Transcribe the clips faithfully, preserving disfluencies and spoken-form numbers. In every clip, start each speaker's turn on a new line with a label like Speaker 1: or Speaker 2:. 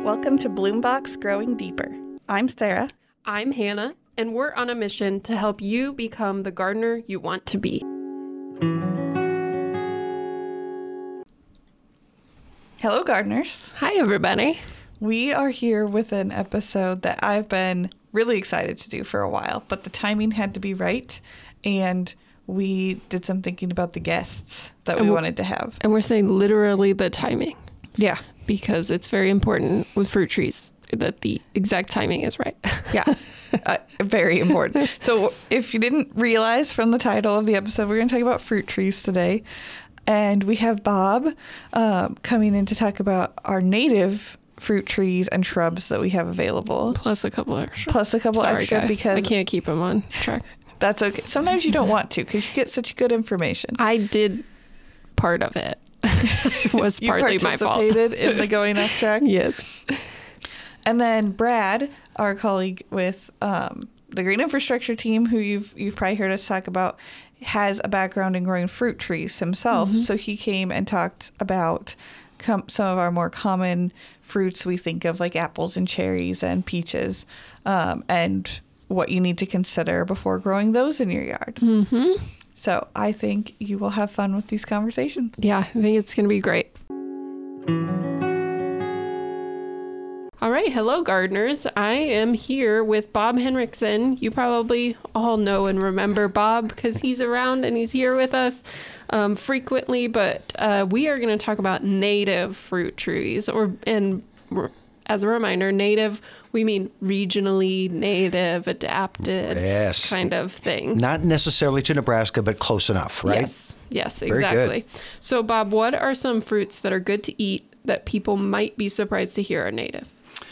Speaker 1: Welcome to Bloombox Growing Deeper. I'm Sarah.
Speaker 2: I'm Hannah, and we're on a mission to help you become the gardener you want to be.
Speaker 1: Hello, gardeners.
Speaker 2: Hi, everybody.
Speaker 1: We are here with an episode that I've been really excited to do for a while, but the timing had to be right, and we did some thinking about the guests that we wanted to have.
Speaker 2: And we're saying literally the timing.
Speaker 1: Yeah.
Speaker 2: Because it's very important with fruit trees that the exact timing is right.
Speaker 1: Yeah, uh, very important. So if you didn't realize from the title of the episode, we're going to talk about fruit trees today. And we have Bob um, coming in to talk about our native fruit trees and shrubs that we have available.
Speaker 2: Plus a couple extra.
Speaker 1: Plus a couple
Speaker 2: Sorry,
Speaker 1: extra
Speaker 2: guys.
Speaker 1: because
Speaker 2: I can't keep them on track.
Speaker 1: That's okay. Sometimes you don't want to because you get such good information.
Speaker 2: I did part of it. It was partly my fault.
Speaker 1: You participated in the going off track?
Speaker 2: Yes.
Speaker 1: And then Brad, our colleague with um, the Green Infrastructure team, who you've you've probably heard us talk about, has a background in growing fruit trees himself. Mm-hmm. So he came and talked about com- some of our more common fruits we think of, like apples and cherries and peaches, um, and what you need to consider before growing those in your yard.
Speaker 2: Mm-hmm.
Speaker 1: So I think you will have fun with these conversations.
Speaker 2: Yeah, I think it's going to be great. All right. Hello, gardeners. I am here with Bob Henriksen. You probably all know and remember Bob because he's around and he's here with us um, frequently. But uh, we are going to talk about native fruit trees, or and as a reminder, native, we mean regionally native, adapted
Speaker 3: yes.
Speaker 2: kind of things.
Speaker 3: Not necessarily to Nebraska, but close enough, right?
Speaker 2: Yes, yes,
Speaker 3: Very
Speaker 2: exactly.
Speaker 3: good.
Speaker 2: So, Bob, what are some fruits that are good to eat that people might be surprised to hear are native?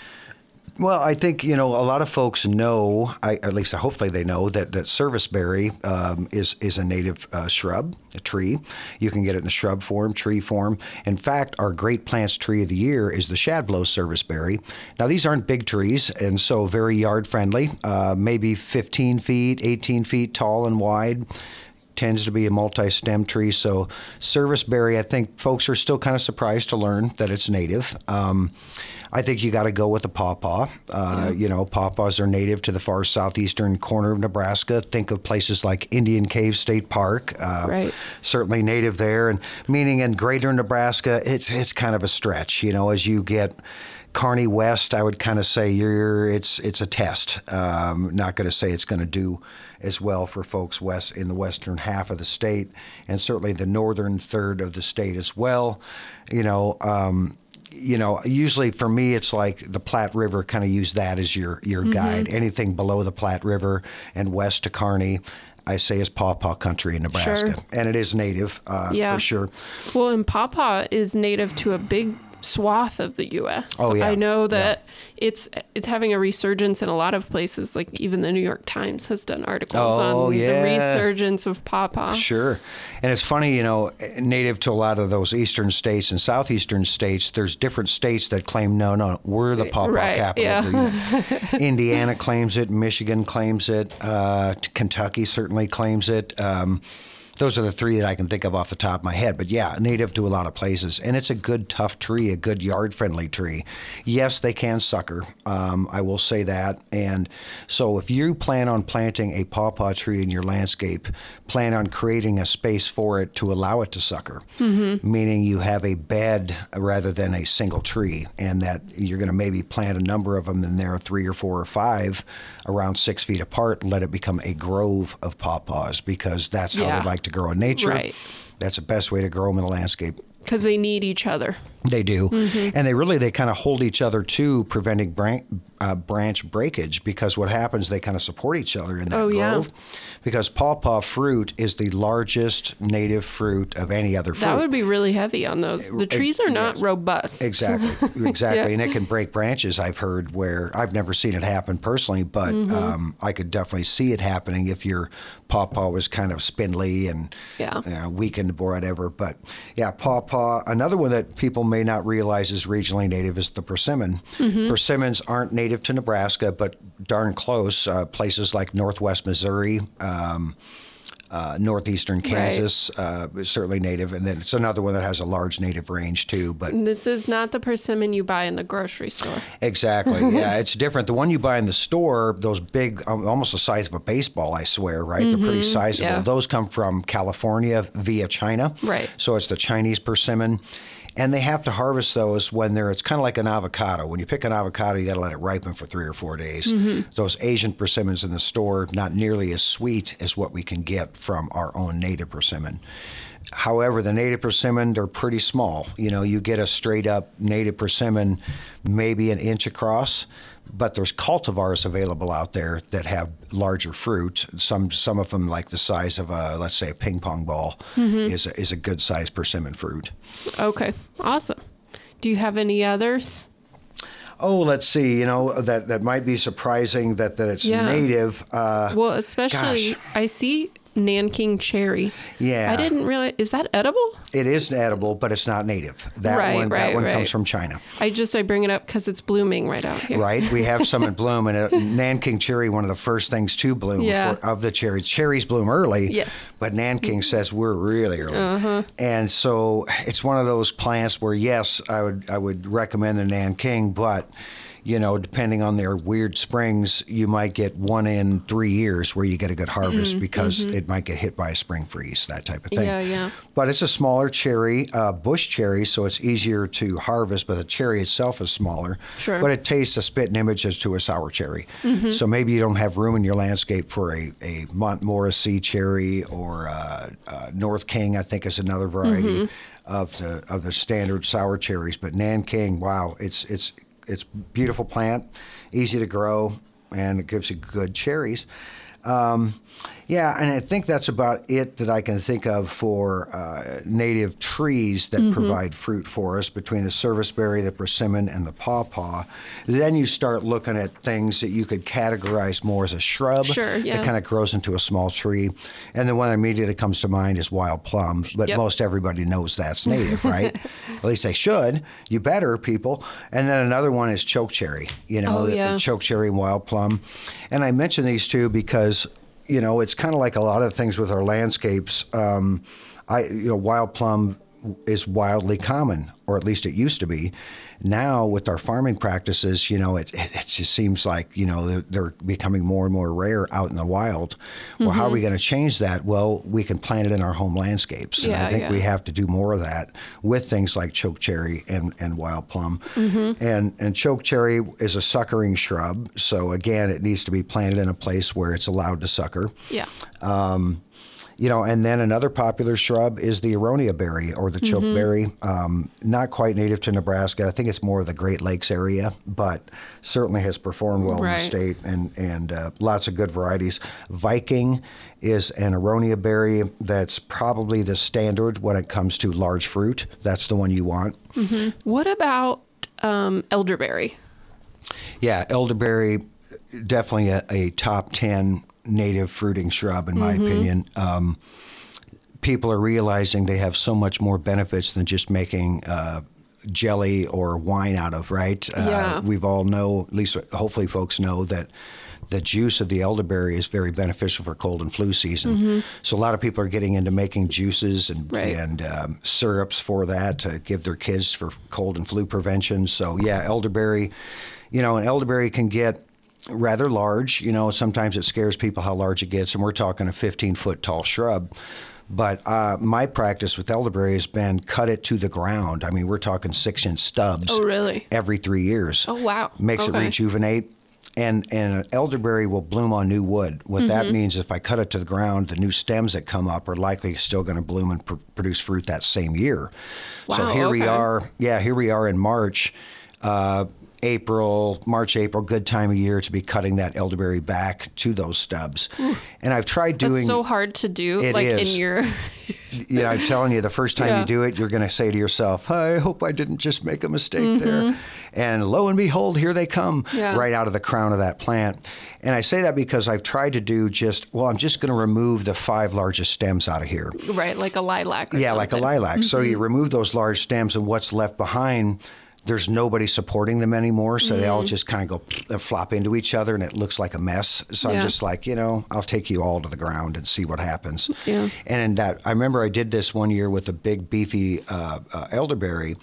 Speaker 3: Well, I think, you know, a lot of folks know, I, at least hopefully they know, that, that serviceberry um, is, is a native uh, shrub, a tree. You can get it in a shrub form, tree form. In fact, our Great Plants Tree of the Year is the shadblow serviceberry. Now, these aren't big trees, and so very yard friendly, uh, maybe fifteen feet, eighteen feet tall and wide. Tends to be a multi-stem tree. So serviceberry, I think folks are still kind of surprised to learn that it's native. Um, I think you got to go with the pawpaw. Uh, yeah. You know, pawpaws are native to the far southeastern corner of Nebraska. Think of places like Indian Cave State Park. Uh,
Speaker 2: right.
Speaker 3: Certainly native there. And meaning in greater Nebraska, it's it's kind of a stretch. You know, as you get Kearney West, I would kind of say you're it's it's a test. Um, not going to say it's going to do as well for folks west in the western half of the state, and certainly the northern third of the state as well. You know, um, you know, usually for me, it's like the Platte River. Kind of use that as your your mm-hmm. guide. Anything below the Platte River and west to Kearney, I say is pawpaw country in Nebraska,
Speaker 2: sure.
Speaker 3: and it is native uh,
Speaker 2: yeah.
Speaker 3: for sure.
Speaker 2: Well, and pawpaw is native to a big swath of the U S.
Speaker 3: Oh, yeah.
Speaker 2: I know that
Speaker 3: yeah.
Speaker 2: it's it's having a resurgence in a lot of places. Like even the New York Times has done articles
Speaker 3: oh,
Speaker 2: on
Speaker 3: yeah.
Speaker 2: the resurgence of pawpaw.
Speaker 3: Sure. And it's funny, you know, native to a lot of those eastern states and southeastern states, there's different states that claim, no, no, we're the pawpaw
Speaker 2: right,
Speaker 3: capital
Speaker 2: yeah.
Speaker 3: of the union. Indiana claims it. Michigan claims it. Uh, Kentucky certainly claims it. Um, Those are the three that I can think of off the top of my head. But yeah, native to a lot of places. And it's a good, tough tree, a good yard-friendly tree. Yes, they can sucker. Um, I will say that. And so if you plan on planting a pawpaw tree in your landscape, plan on creating a space for it to allow it to sucker, mm-hmm. meaning you have a bed rather than a single tree, and that you're going to maybe plant a number of them in there, three or four or five, around six feet apart, and let it become a grove of pawpaws, because that's how
Speaker 2: yeah.
Speaker 3: they like to grow in nature.
Speaker 2: Right.
Speaker 3: That's the best way to grow them in the landscape.
Speaker 2: Because they need each other.
Speaker 3: They do.
Speaker 2: Mm-hmm.
Speaker 3: And they really, they kind of hold each other too, preventing branch, uh, branch breakage, because what happens, they kind of support each other in that
Speaker 2: oh,
Speaker 3: grove.
Speaker 2: Yeah.
Speaker 3: Because pawpaw fruit is the largest native fruit of any other fruit.
Speaker 2: That would be really heavy on those. The trees are not
Speaker 3: yes.
Speaker 2: robust.
Speaker 3: Exactly. Exactly.
Speaker 2: yeah.
Speaker 3: And it can break branches, I've heard, where I've never seen it happen personally, but
Speaker 2: mm-hmm.
Speaker 3: um, I could definitely see it happening if your pawpaw was kind of spindly and
Speaker 2: yeah.
Speaker 3: uh, weakened or whatever. But yeah, pawpaw. Another one that people may not realize is regionally native is the persimmon. Mm-hmm. Persimmons aren't native to Nebraska, but darn close. Uh, places like northwest Missouri, um, uh, northeastern Kansas, uh, is certainly native. And then it's another one that has a large native range too. But
Speaker 2: This is not the persimmon you buy in the grocery store.
Speaker 3: exactly, yeah, it's different. The one you buy in the store, those big, um, almost the size of a baseball, I swear, right? They're pretty sizable.
Speaker 2: yeah.
Speaker 3: Those come from California via China.
Speaker 2: Right.
Speaker 3: So it's the Chinese persimmon. And they have to harvest those when they're, it's kind of like an avocado. When you pick an avocado, you got to let it ripen for three or four days. Those Asian persimmons in the store, not nearly as sweet as what we can get from our own native persimmon. However, the native persimmon, they're pretty small. You know, you get a straight up native persimmon, maybe an inch across, but there's cultivars available out there that have larger fruit. Some some of them, like the size of a, let's say, a ping pong ball, is a, is a good sized persimmon fruit.
Speaker 2: Okay, awesome. Do you have any others?
Speaker 3: Oh, let's see. You know, that, that might be surprising that, that it's
Speaker 2: Yeah.
Speaker 3: native. Uh,
Speaker 2: Well, especially,
Speaker 3: gosh.
Speaker 2: I see Nanking cherry.
Speaker 3: Yeah.
Speaker 2: I didn't realize, is that edible?
Speaker 3: It is edible, but it's not native. That
Speaker 2: Right,
Speaker 3: one, that
Speaker 2: right,
Speaker 3: one
Speaker 2: right.
Speaker 3: comes from China.
Speaker 2: I just, I bring it up because it's blooming right out here.
Speaker 3: Right, we have some in bloom, and uh, Nanking cherry, one of the first things to bloom
Speaker 2: Yeah.
Speaker 3: for, of the cherries. Cherries bloom early,
Speaker 2: Yes.
Speaker 3: but Nanking says we're really early,
Speaker 2: Uh-huh.
Speaker 3: and so it's one of those plants where yes, I would I would recommend the Nanking, but you know, depending on their weird springs, you might get one in three years where you get a good harvest
Speaker 2: Mm-hmm,
Speaker 3: because it might get hit by a spring freeze, that type of thing.
Speaker 2: Yeah, yeah.
Speaker 3: But it's a smaller cherry, uh, bush cherry, so it's easier to harvest, but the cherry itself is smaller.
Speaker 2: Sure.
Speaker 3: But it tastes a spitting image as to a sour cherry. So maybe you don't have room in your landscape for a, a Montmorency cherry or uh, uh, North King, I think is another variety of the of the standard sour cherries. But Nanking, wow, it's it's it's beautiful plant, easy to grow, and it gives you good cherries. Um, yeah, and I think that's about it that I can think of for uh, native trees that provide fruit for us, between the serviceberry, the persimmon, and the pawpaw. Then you start looking at things that you could categorize more as a shrub
Speaker 2: Sure, yeah.
Speaker 3: that kind of grows into a small tree. And the one that immediately comes to mind is wild plum, but
Speaker 2: Yep.
Speaker 3: most everybody knows that's native, right? At least they should. You better, people. And then another one is chokecherry, you know,
Speaker 2: Oh,
Speaker 3: the,
Speaker 2: yeah.
Speaker 3: the chokecherry and wild plum. And I mention these two because, you know, it's kind of like a lot of things with our landscapes. Um, I, you know, wild plum is wildly common, or at least it used to be. Now, with our farming practices, you know, it, it, it just seems like, you know, they're, they're becoming more and more rare out in the wild. Well, how are we going to change that? Well, we can plant it in our home landscapes. And
Speaker 2: Yeah,
Speaker 3: I think
Speaker 2: yeah.
Speaker 3: we have to do more of that with things like chokecherry and, and wild plum. And, and chokecherry is a suckering shrub. So, again, it needs to be planted in a place where it's allowed to sucker.
Speaker 2: Yeah.
Speaker 3: You know, and then another popular shrub is the aronia berry or the chokeberry. Um, not quite native to Nebraska. I think it's more of the Great Lakes area, but certainly has performed well in
Speaker 2: Right.
Speaker 3: the state, and and uh, lots of good varieties. Viking is an aronia berry that's probably the standard when it comes to large fruit. That's the one you want.
Speaker 2: What about um, elderberry?
Speaker 3: Yeah, elderberry, definitely a, a top ten native fruiting shrub, in my opinion. Um, people are realizing they have so much more benefits than just making uh, jelly or wine out of, right?
Speaker 2: Yeah.
Speaker 3: Uh, we've all know, at least hopefully folks know, that the juice of the elderberry is very beneficial for cold and flu season. So a lot of people are getting into making juices and,
Speaker 2: Right.
Speaker 3: and um, syrups for that to give their kids for cold and flu prevention. So yeah, elderberry, you know, and elderberry can get rather large. You know, sometimes it scares people how large it gets, and we're talking a fifteen foot tall shrub. But uh, my practice with elderberry has been cut it to the ground. I mean, we're talking six inch stubs.
Speaker 2: Oh, really?
Speaker 3: Every three years.
Speaker 2: Oh, wow.
Speaker 3: Makes it
Speaker 2: Okay.
Speaker 3: rejuvenate. And, and an elderberry will bloom on new wood. What that
Speaker 2: Mm-hmm.
Speaker 3: means, if I cut it to the ground, the new stems that come up are likely still going to bloom and pr- produce fruit that same year. so
Speaker 2: Wow,
Speaker 3: here we
Speaker 2: okay.
Speaker 3: are. Yeah, here we are in March. Uh, April, March, April, good time of year to be cutting that elderberry back to those stubs. And I've tried doing.
Speaker 2: That's so hard to do.
Speaker 3: It
Speaker 2: like
Speaker 3: is.
Speaker 2: in your.
Speaker 3: You know, I'm telling you, the first time
Speaker 2: Yeah.
Speaker 3: you do it, you're going to say to yourself, I hope I didn't just make a mistake
Speaker 2: Mm-hmm.
Speaker 3: there. And lo and behold, here they come
Speaker 2: Yeah.
Speaker 3: right out of the crown of that plant. And I say that because I've tried to do just, well, I'm just going to remove the five largest stems out of here.
Speaker 2: Right, like a lilac. Or
Speaker 3: Yeah, like a
Speaker 2: something.
Speaker 3: lilac. So
Speaker 2: Mm-hmm.
Speaker 3: you remove those large stems, and what's left behind, there's nobody supporting them anymore, so mm. they all just kind of go flop into each other, and it looks like a mess. So yeah. I'm just like, you know, I'll take you all to the ground and see what happens.
Speaker 2: Yeah.
Speaker 3: And in that, I remember I did this one year with a big beefy uh, uh, elderberry,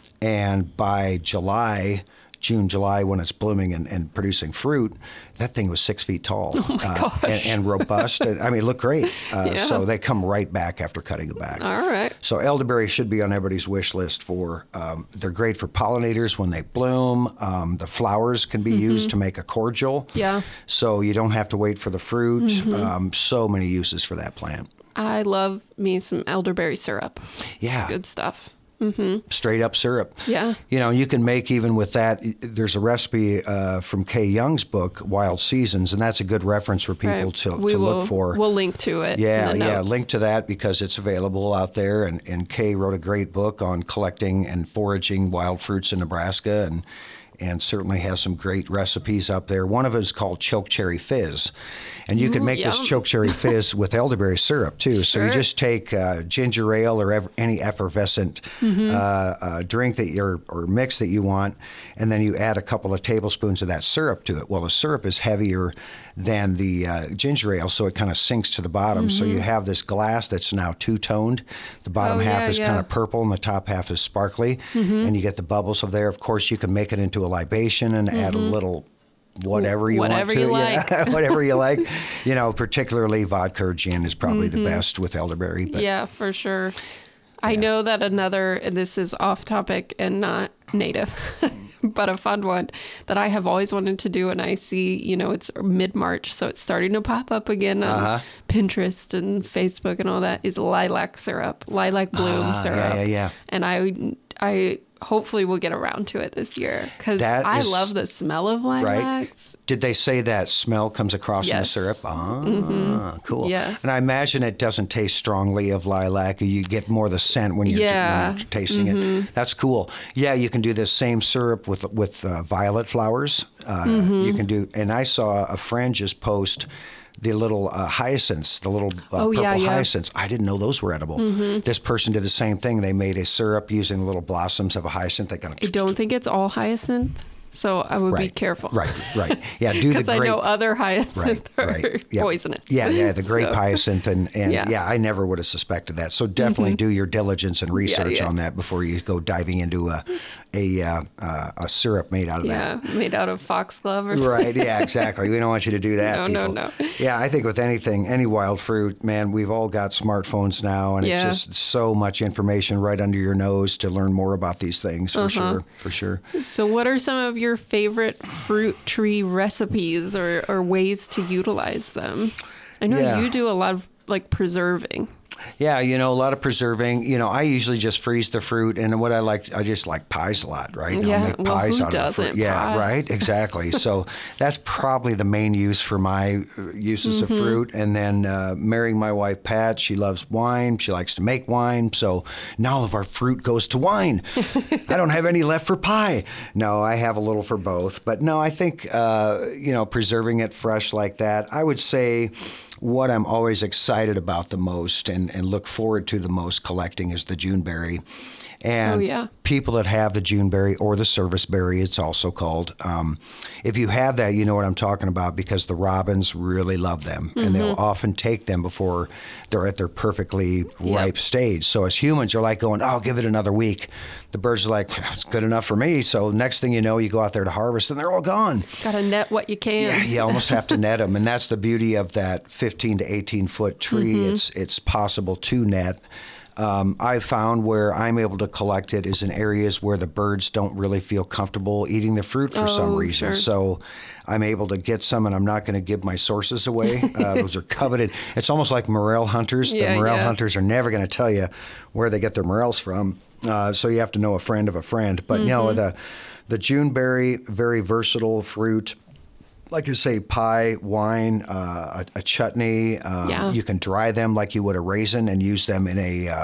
Speaker 3: and by July. June, July, when it's blooming and, and producing fruit, that thing was six feet tall
Speaker 2: oh my
Speaker 3: uh,
Speaker 2: gosh.
Speaker 3: and, and robust. And, I mean, it looked great. Uh,
Speaker 2: yeah.
Speaker 3: So they come right back after cutting them back.
Speaker 2: All right.
Speaker 3: So elderberry should be on everybody's wish list for, um, they're great for pollinators when they bloom. Um, the flowers can be mm-hmm. used to make a cordial.
Speaker 2: Yeah.
Speaker 3: So you don't have to wait for the fruit.
Speaker 2: Mm-hmm.
Speaker 3: Um, so many uses for that plant.
Speaker 2: I love me some elderberry syrup.
Speaker 3: Yeah.
Speaker 2: It's good stuff. Mm-hmm.
Speaker 3: Straight up syrup.
Speaker 2: Yeah.
Speaker 3: You know, you can make even with that. There's a recipe uh, from Kay Young's book, Wild Seasons, and that's a good reference for people
Speaker 2: right.
Speaker 3: to,
Speaker 2: we
Speaker 3: to
Speaker 2: will,
Speaker 3: look for.
Speaker 2: We'll link to it.
Speaker 3: Yeah,
Speaker 2: in the
Speaker 3: yeah.
Speaker 2: notes.
Speaker 3: Link to that because it's available out there. And, and Kay wrote a great book on collecting and foraging wild fruits in Nebraska, and and certainly has some great recipes up there. One of it is called Choke Cherry Fizz. And you
Speaker 2: Ooh,
Speaker 3: can make
Speaker 2: yum.
Speaker 3: this Choke Cherry Fizz with elderberry syrup, too. So
Speaker 2: sure.
Speaker 3: you just take uh, ginger ale or ev- any effervescent mm-hmm. uh, uh, drink that you're, or mix that you want, and then you add a couple of tablespoons of that syrup to it. Well, the syrup is heavier than the uh, ginger ale, so it kind of sinks to the bottom. Mm-hmm. So you have this glass that's now two-toned. The bottom
Speaker 2: oh,
Speaker 3: half
Speaker 2: yeah,
Speaker 3: is
Speaker 2: yeah.
Speaker 3: kind of purple, and the top half is sparkly, mm-hmm. and you get the bubbles of there. Of course, you can make it into a libation and mm-hmm. add a little whatever you
Speaker 2: whatever
Speaker 3: want to.
Speaker 2: You like.
Speaker 3: Yeah, whatever you like. You know, particularly vodka or gin is probably mm-hmm. the best with elderberry. But.
Speaker 2: Yeah, for sure. I yeah. know that another, and this is off topic and not native, but a fun one that I have always wanted to do, and I see, you know, it's mid-March, so it's starting to pop up again on uh-huh. Pinterest and Facebook and all that, is lilac syrup, lilac bloom uh, syrup.
Speaker 3: Yeah, yeah, yeah.
Speaker 2: And I, I hopefully we'll get around to it this year, because I is, love the smell of lilacs.
Speaker 3: Right. Did they say that smell comes across
Speaker 2: yes.
Speaker 3: in the syrup? Ah,
Speaker 2: mm-hmm.
Speaker 3: cool.
Speaker 2: Yes.
Speaker 3: And I imagine it doesn't taste strongly of lilac. You get more of the scent when you're,
Speaker 2: yeah.
Speaker 3: when you're tasting mm-hmm. it. That's cool. Yeah, you can do this same syrup with with uh, violet flowers. Uh, mm-hmm. You can do, and I saw a friend just post the little uh, hyacinths, the little uh,
Speaker 2: oh,
Speaker 3: purple
Speaker 2: yeah, yeah.
Speaker 3: hyacinths. I didn't know those were edible. Mm-hmm. This person did the same thing. They made a syrup using the little blossoms of a hyacinth. They kind of.
Speaker 2: I don't think it's all hyacinth, so I would
Speaker 3: right.
Speaker 2: be careful.
Speaker 3: Right, right. Yeah, do the grape.
Speaker 2: Because I know other hyacinth
Speaker 3: right,
Speaker 2: are
Speaker 3: right. Yep.
Speaker 2: poisonous.
Speaker 3: Yeah, yeah, the grape
Speaker 2: so.
Speaker 3: hyacinth. And, and yeah. yeah, I never would have suspected that. So definitely mm-hmm. do your diligence and research
Speaker 2: yeah, yeah.
Speaker 3: on that before you go diving into a a, uh, uh, a syrup made out of
Speaker 2: yeah,
Speaker 3: that.
Speaker 2: Yeah, made out of foxglove or something.
Speaker 3: Right, yeah, exactly. We don't want you to do that,
Speaker 2: no,
Speaker 3: people.
Speaker 2: No, no,
Speaker 3: Yeah, I think with anything, any wild fruit, man, we've all got smartphones now, and
Speaker 2: yeah.
Speaker 3: it's just so much information right under your nose to learn more about these things, for uh-huh. sure, for sure.
Speaker 2: So what are some of your favorite fruit tree recipes or, or ways to utilize them? I know
Speaker 3: yeah.
Speaker 2: you do a lot of like preserving.
Speaker 3: Yeah, you know, a lot of preserving. You know, I usually just freeze the fruit, and what I like, I just like pies a lot, right?
Speaker 2: Yeah,
Speaker 3: I'll make
Speaker 2: well,
Speaker 3: pies
Speaker 2: who
Speaker 3: out
Speaker 2: doesn't?
Speaker 3: of the fruit. Yeah,
Speaker 2: pies.
Speaker 3: right, exactly. So that's probably the main use for my uses mm-hmm. of fruit. And then uh, marrying my wife, Pat, she loves wine. She likes to make wine. So now all of our fruit goes to wine. I don't have any left for pie. No, I have a little for both. But no, I think, uh, you know, preserving it fresh like that, I would say what I'm always excited about the most and, and look forward to the most collecting is the Juneberry. And
Speaker 2: oh, yeah.
Speaker 3: people that have the Juneberry or the serviceberry, it's also called. Um, if you have that, you know what I'm talking about because the robins really love them. Mm-hmm. And they'll often take them before they're at their perfectly
Speaker 2: yep.
Speaker 3: ripe stage. So as humans, you're like going, oh, give it another week. The birds are like, it's good enough for me. So next thing you know, you go out there to harvest and they're all gone.
Speaker 2: Got to net what you can.
Speaker 3: Yeah, you almost have to net them. And that's the beauty of that fifteen to eighteen foot tree. Mm-hmm. It's, it's possible to net. Um, I've found where I'm able to collect it is in areas where the birds don't really feel comfortable eating the fruit for
Speaker 2: oh,
Speaker 3: some reason.
Speaker 2: Sure.
Speaker 3: So I'm able to get some, and I'm not going to give my sources away. Uh, those are coveted. It's almost like morel hunters.
Speaker 2: Yeah,
Speaker 3: the morel
Speaker 2: yeah.
Speaker 3: hunters are never going to tell you where they get their morels from. Uh, so you have to know a friend of a friend. But mm-hmm. you know, the the Juneberry, very versatile fruit. Like you say, pie, wine, uh, a, a chutney. Uh,
Speaker 2: yeah.
Speaker 3: You can dry them like you would a raisin and use them in a uh,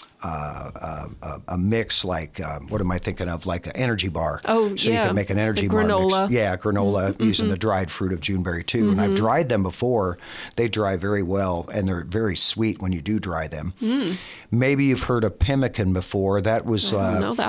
Speaker 3: uh, uh, a mix like, uh, what am I thinking of? Like an energy bar.
Speaker 2: Oh,
Speaker 3: so
Speaker 2: yeah.
Speaker 3: you can make an energy
Speaker 2: the
Speaker 3: bar
Speaker 2: granola.
Speaker 3: mix. Yeah, granola mm-hmm. using the dried fruit of Juneberry too. Mm-hmm. And I've dried them before. They dry very well, and they're very sweet when you do dry them. Mm. Maybe you've heard of pemmican before. That was
Speaker 2: I don't
Speaker 3: uh,
Speaker 2: know that one.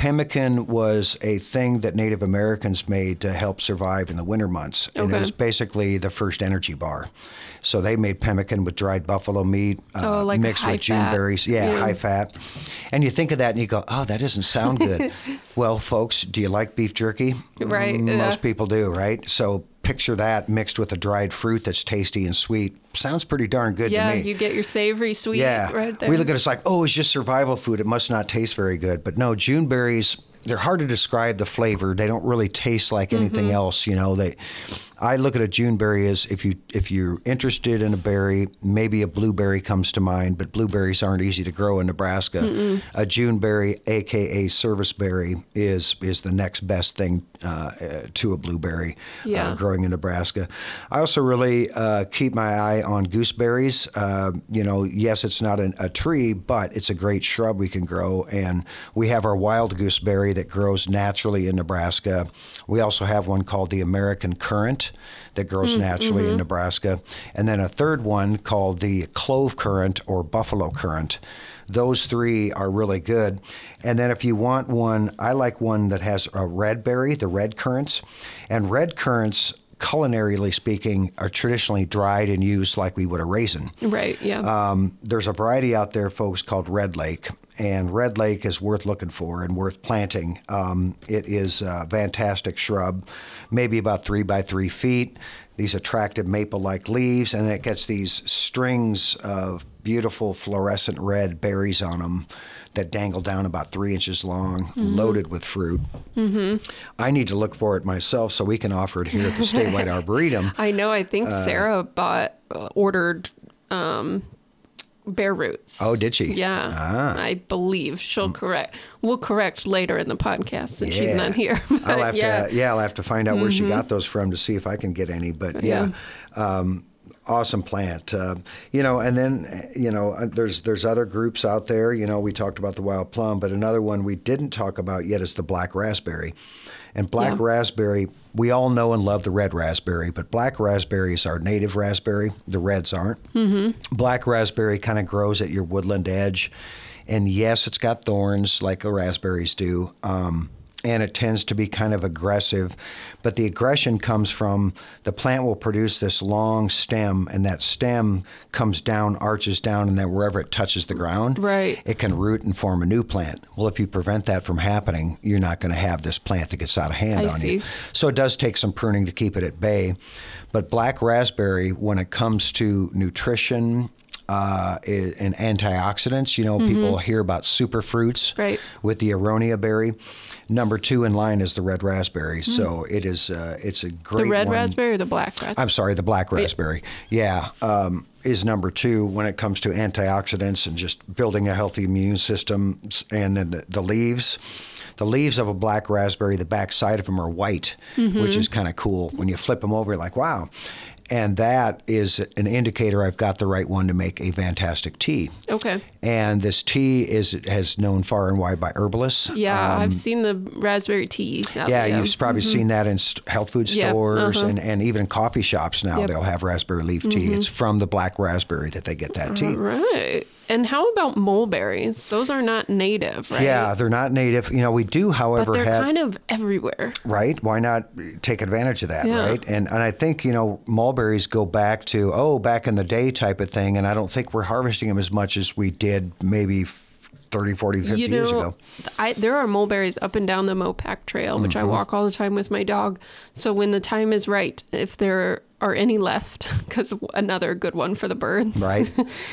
Speaker 3: pemmican was a thing that Native Americans made to help survive in the winter months. And
Speaker 2: Okay.
Speaker 3: it was basically the first energy bar. So they made pemmican with dried buffalo meat, uh,
Speaker 2: Oh, like
Speaker 3: mixed
Speaker 2: high
Speaker 3: with June
Speaker 2: fat.
Speaker 3: berries. Yeah,
Speaker 2: Yeah.
Speaker 3: high fat. And you think of that and you go, oh, that doesn't sound good. Well, folks, do you like beef jerky?
Speaker 2: Right,
Speaker 3: Mm,
Speaker 2: yeah.
Speaker 3: Most people do, right? So picture that mixed with a dried fruit that's tasty and sweet. Sounds pretty darn good
Speaker 2: Yeah,
Speaker 3: to me.
Speaker 2: you get your savory sweet
Speaker 3: Yeah.
Speaker 2: right there.
Speaker 3: We look at it as like, oh, it's just survival food. It must not taste very good. But no, June berries, they're hard to describe the flavor. They don't really taste like anything
Speaker 2: Mm-hmm.
Speaker 3: else. You know, they. I look at a June berry as if you if you're interested in a berry, maybe a blueberry comes to mind, but blueberries aren't easy to grow in Nebraska.
Speaker 2: Mm-mm.
Speaker 3: A June berry, aka service berry, is is the next best thing uh, uh, to a blueberry
Speaker 2: Yeah.
Speaker 3: uh, growing in Nebraska. I also really uh, keep my eye on gooseberries. Uh, you know, yes, it's not an, a tree, but it's a great shrub we can grow, and we have our wild gooseberry that grows naturally in Nebraska. We also have one called the American currant that grows naturally in Nebraska, and then a third one called the clove currant or buffalo currant. Those three are really good. And then if you want one, I like one that has a red berry, the red currants. And red currants, culinarily speaking, are traditionally dried and used like we would a raisin.
Speaker 2: Right, yeah.
Speaker 3: Um, there's a variety out there, folks, called Red Lake, and Red Lake is worth looking for and worth planting. Um, it is a fantastic shrub, maybe about three by three feet, these attractive maple-like leaves, and it gets these strings of beautiful fluorescent red berries on them that dangle down about three inches long, loaded with fruit.
Speaker 2: Mm-hmm.
Speaker 3: I need to look for it myself so we can offer it here at the Statewide Arboretum.
Speaker 2: I know. I think Sarah bought, uh, ordered um, bear roots.
Speaker 3: Oh, did she?
Speaker 2: Yeah,
Speaker 3: Ah.
Speaker 2: I believe she'll correct. We'll correct later in the podcast since she's
Speaker 3: Yeah.
Speaker 2: not here.
Speaker 3: I'll
Speaker 2: But
Speaker 3: have
Speaker 2: yeah.
Speaker 3: to, yeah, I'll have to find out where she got those from to see if I can get any. But yeah, um, awesome plant. Uh, you know, and then you know, uh, there's there's other groups out there. You know, we talked about the wild plum, but another one we didn't talk about yet is the black raspberry. And black
Speaker 2: Yeah.
Speaker 3: raspberry, we all know and love the red raspberry, but black raspberry is our native raspberry. The reds aren't. Mm-hmm. Black raspberry kind of grows at your woodland edge. And yes, it's got thorns like the raspberries do. Um, and it tends to be kind of aggressive. But the aggression comes from the plant will produce this long stem, and that stem comes down, arches down, and then wherever it touches the ground,
Speaker 2: Right.
Speaker 3: it can root and form a new plant. Well, if you prevent that from happening, you're not going to have this plant that gets out of hand
Speaker 2: I
Speaker 3: on
Speaker 2: see.
Speaker 3: you. So it does take some pruning to keep it at bay. But black raspberry, when it comes to nutrition, uh, i- and antioxidants, you know, people hear about super fruits
Speaker 2: Right.
Speaker 3: with the aronia berry. Number two in line is the red raspberry. So it is, uh, it's a great
Speaker 2: The red
Speaker 3: one.
Speaker 2: raspberry or the black raspberry?
Speaker 3: I'm sorry, the black raspberry. Yeah, um, is number two when it comes to antioxidants and just building a healthy immune system. And then the, the leaves. The leaves of a black raspberry, the back side of them are white, which is kind of cool. When you flip them over, you're like, wow. And that is an indicator I've got the right one to make a fantastic tea.
Speaker 2: Okay.
Speaker 3: And this tea is has known far and wide by herbalists.
Speaker 2: Yeah,
Speaker 3: Um,
Speaker 2: I've seen the raspberry tea. out
Speaker 3: yeah,
Speaker 2: there.
Speaker 3: you've probably seen that in st- health food
Speaker 2: Yeah,
Speaker 3: stores
Speaker 2: uh-huh.
Speaker 3: and, and even in coffee shops now.
Speaker 2: Yep.
Speaker 3: They'll have raspberry leaf tea. It's from the black raspberry that they get that tea.
Speaker 2: Right. And how about mulberries? Those are not native, right?
Speaker 3: Yeah, they're not native. You know, we do, however,
Speaker 2: But they're
Speaker 3: have
Speaker 2: kind of everywhere.
Speaker 3: right. Why not take advantage of that,
Speaker 2: Yeah.
Speaker 3: right? And and I think you know mulberries go back to oh back in the day type of thing, and I don't think we're harvesting them as much as we did maybe thirty, forty, fifty
Speaker 2: You know,
Speaker 3: years ago.
Speaker 2: I, there are mulberries up and down the Mopac Trail, which
Speaker 3: Mm-hmm.
Speaker 2: I walk all the time with my dog. So when the time is right, if there are any left, because another good one for the birds,
Speaker 3: Right.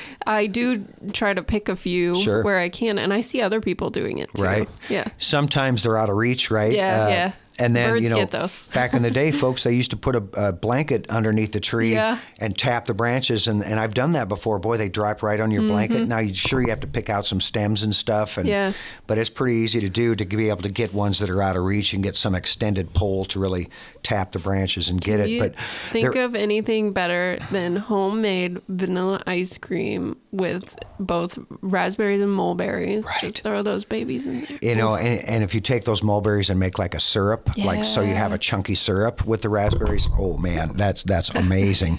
Speaker 2: I do try to pick a few
Speaker 3: Sure.
Speaker 2: where I can, and I see other people doing it too.
Speaker 3: Right.
Speaker 2: Yeah.
Speaker 3: Sometimes they're out of reach, right?
Speaker 2: Yeah, yeah.
Speaker 3: And then,
Speaker 2: Birds
Speaker 3: you know,
Speaker 2: get those.
Speaker 3: back in the day, folks, they used to put a, a blanket underneath the tree
Speaker 2: Yeah.
Speaker 3: and tap the branches. And, and I've done that before. Boy, they drop right on your blanket. Now, you sure you have to pick out some stems and stuff. And,
Speaker 2: Mm-hmm. Yeah.
Speaker 3: But it's pretty easy to do to be able to get ones that are out of reach and get some extended pole to really tap the branches and get it.
Speaker 2: You
Speaker 3: But
Speaker 2: think
Speaker 3: there-
Speaker 2: of anything better than homemade vanilla ice cream with both raspberries and mulberries?
Speaker 3: Right.
Speaker 2: Just throw those babies in there.
Speaker 3: You know, and, and if you take those mulberries and make like a syrup, like so you have a chunky syrup with the raspberries, oh man, that's that's amazing.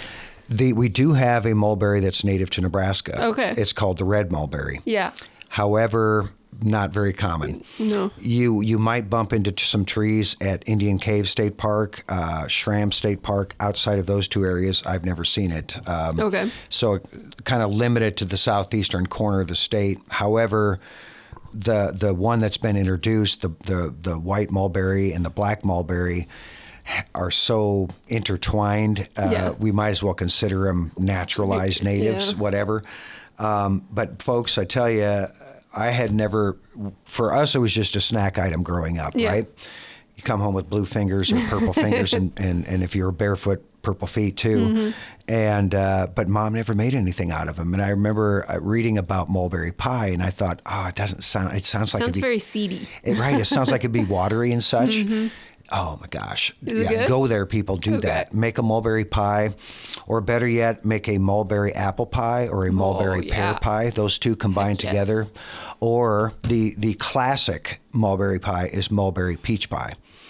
Speaker 3: the we do have a mulberry that's native to Nebraska.
Speaker 2: Okay.
Speaker 3: It's called the red mulberry.
Speaker 2: Yeah.
Speaker 3: However, not very common.
Speaker 2: No.
Speaker 3: You you might bump into t- some trees at Indian Cave State Park, uh, Schramm State Park. Outside of those two areas, I've never seen it. Um,
Speaker 2: Okay.
Speaker 3: So kind of limited to the southeastern corner of the state. However, the the one that's been introduced, the the, the white mulberry and the black mulberry, are so intertwined. Uh,
Speaker 2: Yeah.
Speaker 3: We might as well consider them naturalized natives,
Speaker 2: Yeah.
Speaker 3: whatever. Um, but folks, I tell you, I had never, for us, it was just a snack item growing up,
Speaker 2: Yeah.
Speaker 3: right? You come home with blue fingers or purple fingers, and, and, and if you were barefoot, purple feet too.
Speaker 2: Mm-hmm.
Speaker 3: And uh, but Mom never made anything out of them. And I remember uh, reading about mulberry pie, and I thought, oh, it doesn't sound. It sounds like
Speaker 2: Sounds
Speaker 3: it'd be,
Speaker 2: very seedy.
Speaker 3: it, right. It sounds like it'd be watery and such. Oh my gosh.
Speaker 2: Is it
Speaker 3: yeah,
Speaker 2: good?
Speaker 3: go there, people. Do
Speaker 2: Okay.
Speaker 3: that. Make a mulberry pie, or better yet, make a mulberry apple pie or a mulberry pear
Speaker 2: Oh, yeah.
Speaker 3: pie. Those two combined
Speaker 2: Heck yes.
Speaker 3: together. Or the the classic mulberry pie is mulberry peach pie.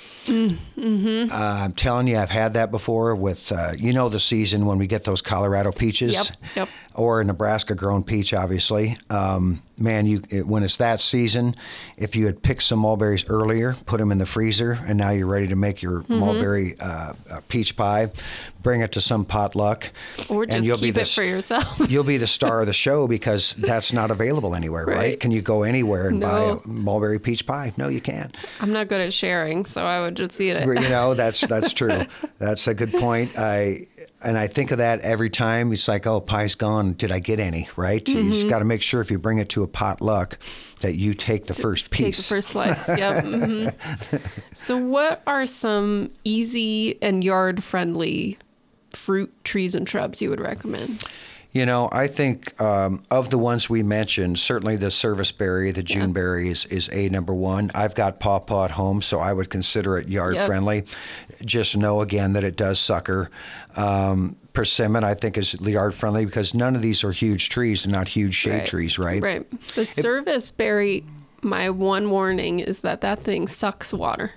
Speaker 2: Mm-hmm.
Speaker 3: Uh, I'm telling you, I've had that before with, uh, you know, the season when we get those Colorado peaches.
Speaker 2: Yep, yep.
Speaker 3: Or a Nebraska-grown peach, obviously. Um, man, you it, when it's that season, if you had picked some mulberries earlier, put them in the freezer, and now you're ready to make your
Speaker 2: Mm-hmm.
Speaker 3: mulberry uh, uh, peach pie, bring it to some potluck.
Speaker 2: Or
Speaker 3: and
Speaker 2: just
Speaker 3: you'll be
Speaker 2: keep
Speaker 3: the
Speaker 2: it for
Speaker 3: s-
Speaker 2: yourself.
Speaker 3: You'll be the star of the show because that's not available anywhere, right?
Speaker 2: Right.
Speaker 3: Can you go anywhere and
Speaker 2: No.
Speaker 3: buy a mulberry peach pie? No, you can't.
Speaker 2: I'm not good at sharing, so I would just eat it.
Speaker 3: You know, that's that's true. That's a good point. I and I think of that every time. It's like, oh, pie's gone. Did I get any? Right? You
Speaker 2: Mm-hmm.
Speaker 3: just got to make sure if you bring it to a potluck that you take the first piece.
Speaker 2: Take the first slice. Yep. hmm So, what are some easy and yard friendly fruit, trees, and shrubs you would recommend?
Speaker 3: You know, I think um, of the ones we mentioned, certainly the serviceberry, the Juneberry is, is a number one. I've got pawpaw at home, so I would consider it yard
Speaker 2: Yep.
Speaker 3: friendly. Just know again that it does sucker. Um, persimmon, I think, is yard friendly because none of these are huge trees. They're not huge shade
Speaker 2: Right.
Speaker 3: trees, right?
Speaker 2: Right. The service berry, my one warning is that that thing sucks water.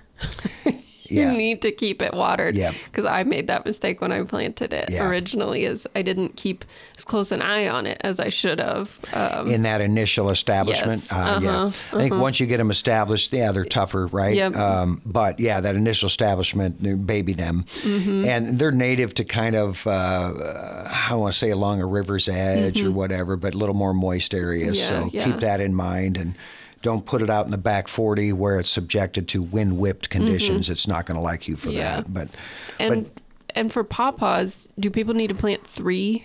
Speaker 3: Yeah.
Speaker 2: You need to keep it watered.
Speaker 3: Yep.
Speaker 2: Because I made that mistake when I planted it
Speaker 3: Yeah.
Speaker 2: originally. Is I didn't keep as close an eye on it as I should have. Um,
Speaker 3: In that initial establishment.
Speaker 2: Yes.
Speaker 3: Uh, yeah.
Speaker 2: Uh-huh.
Speaker 3: I think once you get them established, yeah, they're tougher, right?
Speaker 2: Yep.
Speaker 3: Um, but yeah, that initial establishment, they baby them.
Speaker 2: Mm-hmm.
Speaker 3: And they're native to kind of, uh, uh, I don't want to say along a river's edge or whatever, but a little more moist areas.
Speaker 2: Mm-hmm. Yeah,
Speaker 3: so
Speaker 2: yeah.
Speaker 3: keep that in mind. And don't put it out in the back forty where it's subjected to wind whipped conditions. It's not going to like you for
Speaker 2: Mm-hmm. Yeah.
Speaker 3: that. But,
Speaker 2: and
Speaker 3: but
Speaker 2: and for pawpaws, do people need to plant three,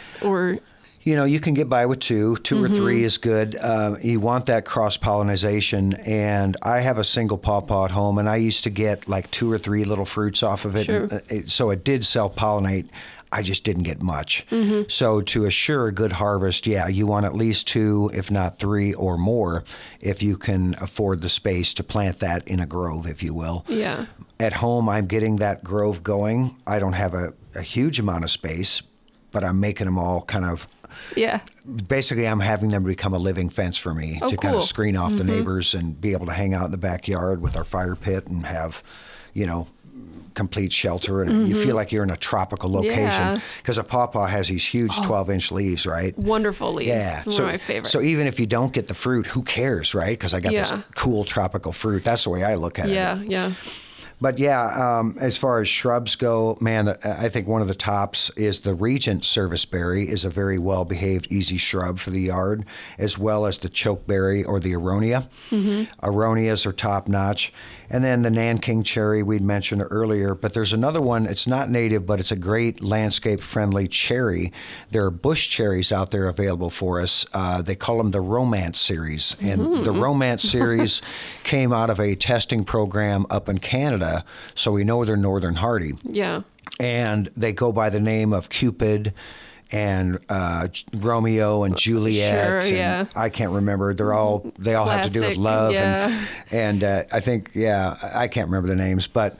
Speaker 2: or
Speaker 3: you know, you can get by with two. Two
Speaker 2: Mm-hmm.
Speaker 3: or three is good. Um, you want that cross pollination. And I have a single pawpaw at home, and I used to get like two or three little fruits off of it.
Speaker 2: Sure.
Speaker 3: And, uh, it- so it did self pollinate. I just didn't get much.
Speaker 2: Mm-hmm.
Speaker 3: So to assure a good harvest, yeah, you want at least two, if not three or more, if you can afford the space to plant that in a grove, if you will.
Speaker 2: yeah,
Speaker 3: At home, I'm getting that grove going. I don't have a, a huge amount of space, but I'm making them all kind of
Speaker 2: yeah,
Speaker 3: basically I'm having them become a living fence for me
Speaker 2: Oh,
Speaker 3: to kind of
Speaker 2: cool.
Speaker 3: screen off
Speaker 2: Mm-hmm.
Speaker 3: the neighbors and be able to hang out in the backyard with our fire pit and have, you know, complete shelter. And you feel like you're in a tropical location
Speaker 2: Mm-hmm. Yeah.
Speaker 3: because a pawpaw has these huge twelve inch leaves, right?
Speaker 2: wonderful leaves.
Speaker 3: Yeah.
Speaker 2: It's one
Speaker 3: so,
Speaker 2: of my favorites.
Speaker 3: so even if you don't get the fruit, who cares, right? Because I got this
Speaker 2: Yeah.
Speaker 3: cool tropical fruit. That's the way I look at it.
Speaker 2: yeah, yeah,
Speaker 3: But yeah, um, as far as shrubs go, man, I think one of the tops is the Regent serviceberry is a very well-behaved, easy shrub for the yard, as well as the chokeberry or the aronia. Mm-hmm. Aronias are top-notch. And then the Nanking cherry we'd mentioned earlier. But there's another one, it's not native, but it's a great landscape-friendly cherry. There are bush cherries out there available for us. Uh, they call them the Romance series. And
Speaker 2: Mm-hmm.
Speaker 3: the Romance series came out of a testing program up in Canada, so we know they're northern hardy.
Speaker 2: yeah.
Speaker 3: And they go by the name of Cupid and uh, Romeo and Juliet.
Speaker 2: Sure,
Speaker 3: and
Speaker 2: yeah.
Speaker 3: I can't remember. They're all they all have to do with
Speaker 2: Classic,
Speaker 3: love.
Speaker 2: yeah.
Speaker 3: And and uh, I think yeah, I can't remember the names, but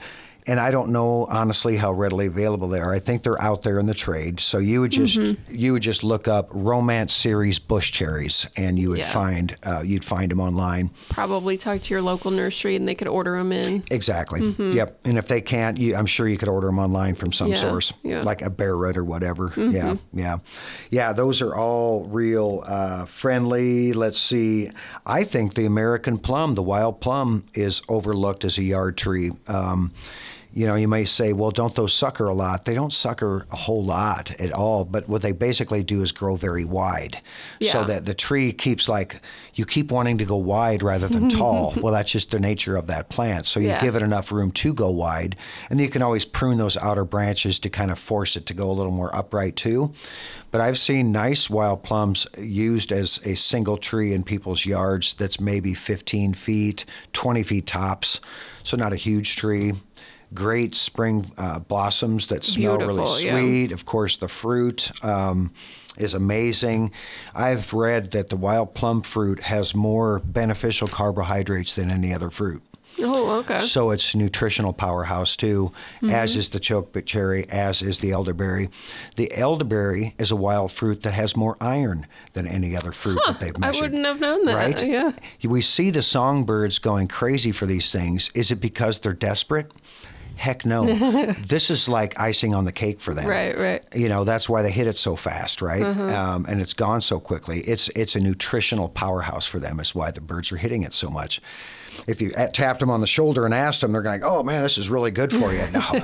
Speaker 3: and I don't know honestly how readily available they are. I think they're out there in the trade. So you would just mm-hmm. you would just look up Romance Series bush cherries, and you would yeah. find uh, you'd find them online.
Speaker 2: Probably talk to your local nursery, and they could order them in.
Speaker 3: Exactly. Mm-hmm. Yep. And if they can't, you, I'm sure you could order them online from some
Speaker 2: yeah.
Speaker 3: source,
Speaker 2: yeah.
Speaker 3: like a Bear Root or whatever. Mm-hmm. Yeah. Yeah. Yeah. Those are all real uh, friendly. Let's see. I think the American plum, the wild plum, is overlooked as a yard tree. Um, You know, you may say, well, don't those sucker a lot? They don't sucker a whole lot at all, but what they basically do is grow very wide.
Speaker 2: Yeah.
Speaker 3: So that the tree keeps like, you keep wanting to go wide rather than tall. Well, that's just the nature of that plant. So you
Speaker 2: yeah.
Speaker 3: give it enough room to go wide, and you can always prune those outer branches to kind of force it to go a little more upright too. But I've seen nice wild plums used as a single tree in people's yards that's maybe fifteen feet, twenty feet tops, so not a huge tree. Great spring uh, blossoms that smell
Speaker 2: Beautiful,
Speaker 3: really sweet.
Speaker 2: Yeah.
Speaker 3: Of course, the fruit um, is amazing. I've read that the wild plum fruit has more beneficial carbohydrates than any other fruit.
Speaker 2: Oh, okay.
Speaker 3: So it's a nutritional powerhouse too, mm-hmm. as is the chokepick cherry, as is the elderberry. The elderberry is a wild fruit that has more iron than any other fruit
Speaker 2: huh,
Speaker 3: that they've measured.
Speaker 2: I wouldn't have known that.
Speaker 3: Right?
Speaker 2: Yeah.
Speaker 3: We see the songbirds going crazy for these things. Is it because they're desperate? Heck no. This is like icing on the cake for them.
Speaker 2: Right, right.
Speaker 3: You know, that's why they hit it so fast, right?
Speaker 2: Uh-huh.
Speaker 3: Um, and it's gone so quickly. It's it's a nutritional powerhouse for them. Is why the birds are hitting it so much. If you tapped them on the shoulder and asked them, they're going, oh, man, this is really good for you. No.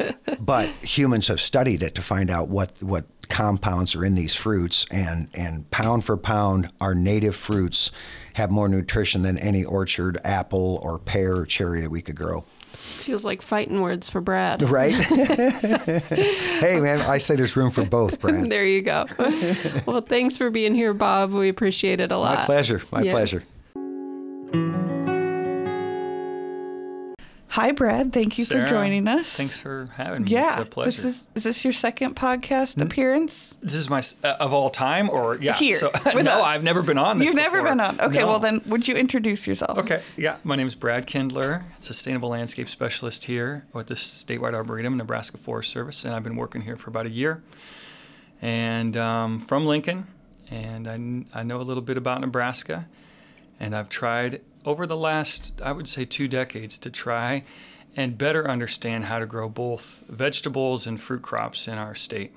Speaker 3: But humans have studied it to find out what, what compounds are in these fruits. And, and pound for pound, our native fruits have more nutrition than any orchard, apple, or pear or cherry that we could grow.
Speaker 2: Feels like fighting words for Brad.
Speaker 3: Right? Hey, man, I say there's room for both, Brad.
Speaker 2: There you go. Well, thanks for being here, Bob. We appreciate it a lot.
Speaker 3: My pleasure. My
Speaker 2: yeah.
Speaker 3: pleasure.
Speaker 1: Hi, Brad. Thank you
Speaker 4: Sarah,
Speaker 1: for joining us.
Speaker 4: Thanks for having me.
Speaker 1: Yeah,
Speaker 4: it's a pleasure.
Speaker 1: This is, is this your second podcast appearance?
Speaker 4: This is my uh, of all time, or yeah.
Speaker 1: Here,
Speaker 4: so,
Speaker 1: with
Speaker 4: no,
Speaker 1: us.
Speaker 4: I've never been on this.
Speaker 1: You've never
Speaker 4: before.
Speaker 1: been on. Okay,
Speaker 4: No.
Speaker 1: well then, would you introduce yourself?
Speaker 4: Okay, yeah. My name is Brad Kindler, Sustainable Landscape Specialist here with the Statewide Arboretum, Nebraska Forest Service, and I've been working here for about a year. And um, from Lincoln, and I, I know a little bit about Nebraska, and I've tried over the last, I would say, two decades to try and better understand how to grow both vegetables and fruit crops in our state.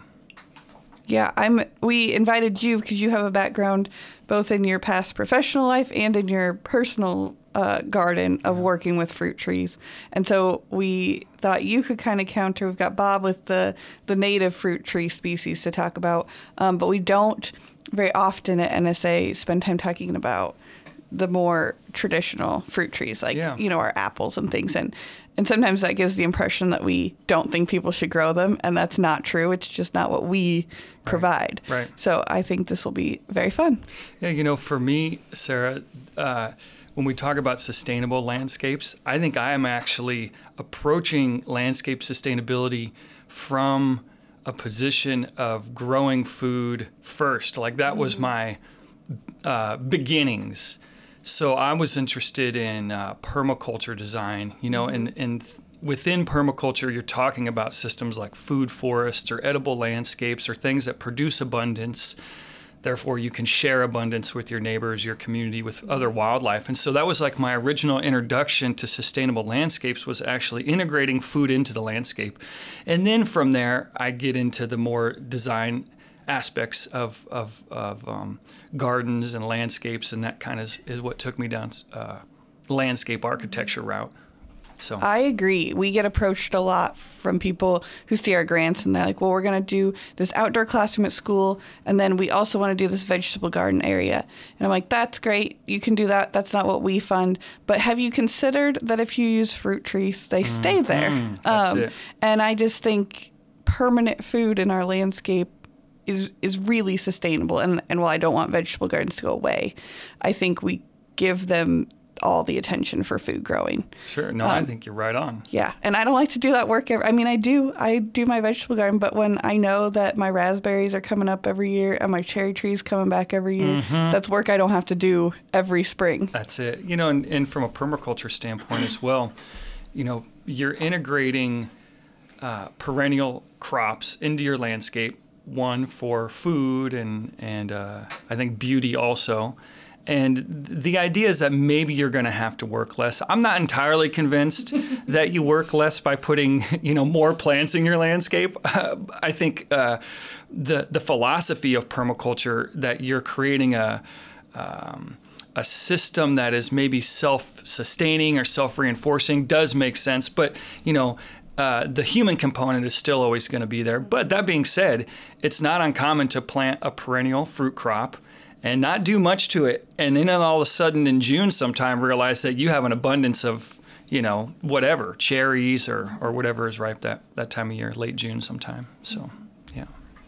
Speaker 1: Yeah, I'm. We invited you because you have a background both in your past professional life and in your personal uh, garden of working with fruit trees, and so we thought you could kind of counter. We've got Bob with the the native fruit tree species to talk about, um, but we don't very often at N S A spend time talking about the more traditional fruit trees, like
Speaker 4: Yeah.
Speaker 1: you know our apples and things, and and sometimes that gives the impression that we don't think people should grow them, and that's not true. It's just not what we provide.
Speaker 4: right.
Speaker 1: So I think this will be very fun.
Speaker 4: Yeah, you know, for me, Sarah, uh, when we talk about sustainable landscapes, I think I am actually approaching landscape sustainability from a position of growing food first. Like that was my uh, beginnings. So I was interested in uh, permaculture design, you know, and, and within permaculture, you're talking about systems like food forests or edible landscapes or things that produce abundance. Therefore, you can share abundance with your neighbors, your community, with other wildlife. And so that was like my original introduction to sustainable landscapes, was actually integrating food into the landscape. And then from there, I get into the more design aspects of of, of um, gardens and landscapes, and that kind of is, is what took me down uh, landscape architecture route. So
Speaker 1: I agree. We get approached a lot from people who see our grants and they're like, well, we're going to do this outdoor classroom at school, and then we also want to do this vegetable garden area. And I'm like, that's great. You can do that. That's not what we fund. But have you considered that if you use fruit trees, they mm-hmm. stay there?
Speaker 4: That's
Speaker 1: um,
Speaker 4: it.
Speaker 1: And I just think permanent food in our landscape is is really sustainable. And, and while I don't want vegetable gardens to go away, I think we give them all the attention for food growing.
Speaker 4: Sure. No,
Speaker 1: um,
Speaker 4: I think you're right on.
Speaker 1: Yeah. And I don't like to do that work. Every, I mean, I do. I do my vegetable garden, but when I know that my raspberries are coming up every year and my cherry trees coming back every year,
Speaker 4: Mm-hmm.
Speaker 1: that's work I don't have to do every spring.
Speaker 4: That's it. You know, and, and from a permaculture standpoint as well, you know, you're integrating uh, perennial crops into your landscape. One for food and and uh, I think beauty also. And the idea is that maybe you're going to have to work less. I'm not entirely convinced that you work less by putting, you know, more plants in your landscape. Uh, I think uh, the the philosophy of permaculture, that you're creating a um, a system that is maybe self-sustaining or self-reinforcing, does make sense. But, you know, Uh, the human component is still always going to be there. But that being said, it's not uncommon to plant a perennial fruit crop and not do much to it, and then all of a sudden in June sometime realize that you have an abundance of, you know, whatever, cherries or, or whatever is ripe that, that time of year, late June sometime. So, yeah.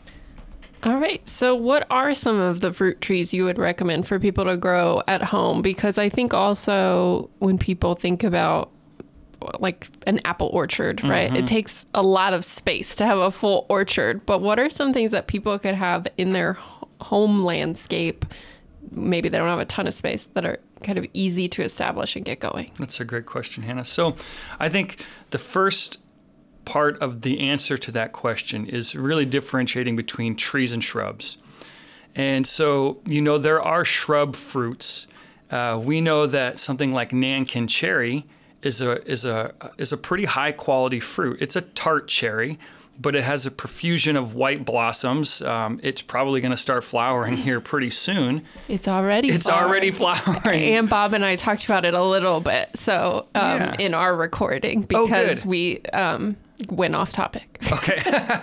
Speaker 2: All right. So what are some of the fruit trees you would recommend for people to grow at home? Because I think also when people think about like an apple orchard, right? Mm-hmm. It takes a lot of space to have a full orchard. But what are some things that people could have in their home landscape? Maybe they don't have a ton of space, that are kind of easy to establish and get going.
Speaker 4: That's a great question, Hannah. So I think the first part of the answer to that question is really differentiating between trees and shrubs. And so, you know, there are shrub fruits. Uh, we know that something like Nankin cherry is a is a is a pretty high quality fruit. It's a tart cherry, but it has a profusion of white blossoms. Um, it's probably going to start flowering here pretty soon.
Speaker 2: It's already
Speaker 4: it's
Speaker 2: flowering.
Speaker 4: already flowering.
Speaker 2: And Bob and I talked about it a little bit. So um,
Speaker 4: Yeah.
Speaker 2: in our recording,
Speaker 4: Oh,
Speaker 2: because
Speaker 4: good.
Speaker 2: we um, went off topic.
Speaker 4: Okay.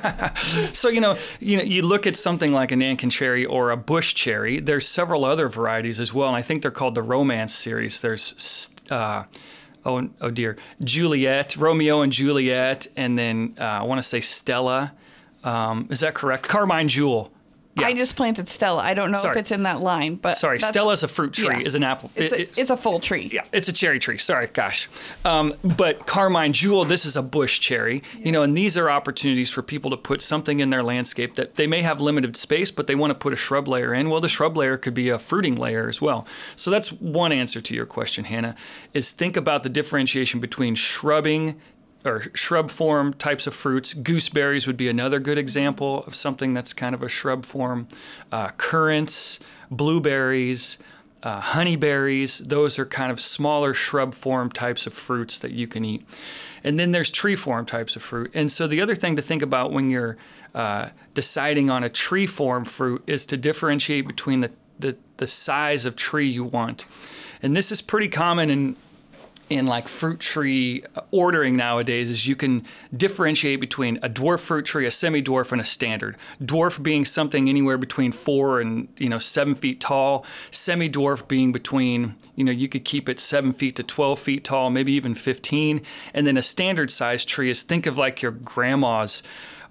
Speaker 4: So, you know, you know, you look at something like a Nankin cherry or a bush cherry. There's several other varieties as well, and I think they're called the Romance series. There's uh, Oh, oh dear, Juliet, Romeo and Juliet, and then uh, I want to say Stella. Um, is that correct? Carmine Jewel. Yeah.
Speaker 1: I just planted Stella. I don't know
Speaker 4: Sorry.
Speaker 1: if it's in that line, but
Speaker 4: Sorry,
Speaker 1: that's-
Speaker 4: Stella's a fruit tree,
Speaker 1: yeah.
Speaker 4: is an apple.
Speaker 1: It's,
Speaker 4: It-
Speaker 1: a,
Speaker 4: it's-
Speaker 1: it's a full tree.
Speaker 4: Yeah, it's a cherry tree. Sorry, gosh. Um, but Carmine Jewel, this is a bush cherry. You know, and these are opportunities for people to put something in their landscape that they may have limited space, but they want to put a shrub layer in. Well, the shrub layer could be a fruiting layer as well. So that's one answer to your question, Hannah, is think about the differentiation between shrubbing or shrub form types of fruits. Gooseberries would be another good example of something that's kind of a shrub form. Uh, currants, blueberries, uh, honeyberries, those are kind of smaller shrub form types of fruits that you can eat. And then there's tree form types of fruit. And so the other thing to think about when you're uh, deciding on a tree form fruit is to differentiate between the, the, the size of tree you want. And this is pretty common in in like fruit tree ordering nowadays, is you can differentiate between a dwarf fruit tree, a semi-dwarf, and a standard. Dwarf being something anywhere between four and, you know, seven feet tall. Semi-dwarf being between, you know, you could keep it seven feet to twelve feet tall, maybe even fifteen. And then a standard size tree is, think of like your grandma's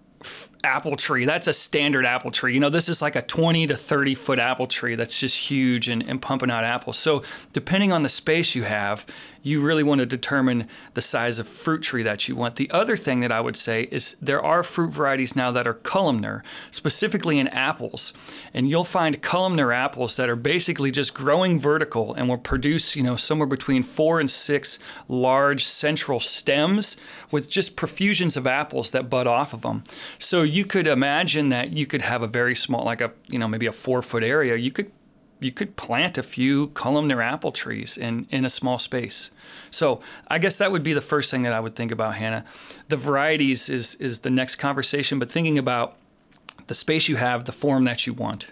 Speaker 4: apple tree. That's a standard apple tree. You know, this is like a twenty to thirty foot apple tree that's just huge and, and pumping out apples. So depending on the space you have, you really want to determine the size of fruit tree that you want. The other thing that I would say is there are fruit varieties now that are columnar, specifically in apples. And you'll find columnar apples that are basically just growing vertical and will produce, you know, somewhere between four and six large central stems with just profusions of apples that bud off of them. So you could imagine that you could have a very small, like a, you know, maybe a four foot area. You could you could plant a few columnar apple trees in, in a small space. So I guess that would be the first thing that I would think about, Hannah. The varieties is is the next conversation, but thinking about the space you have, the form that you want.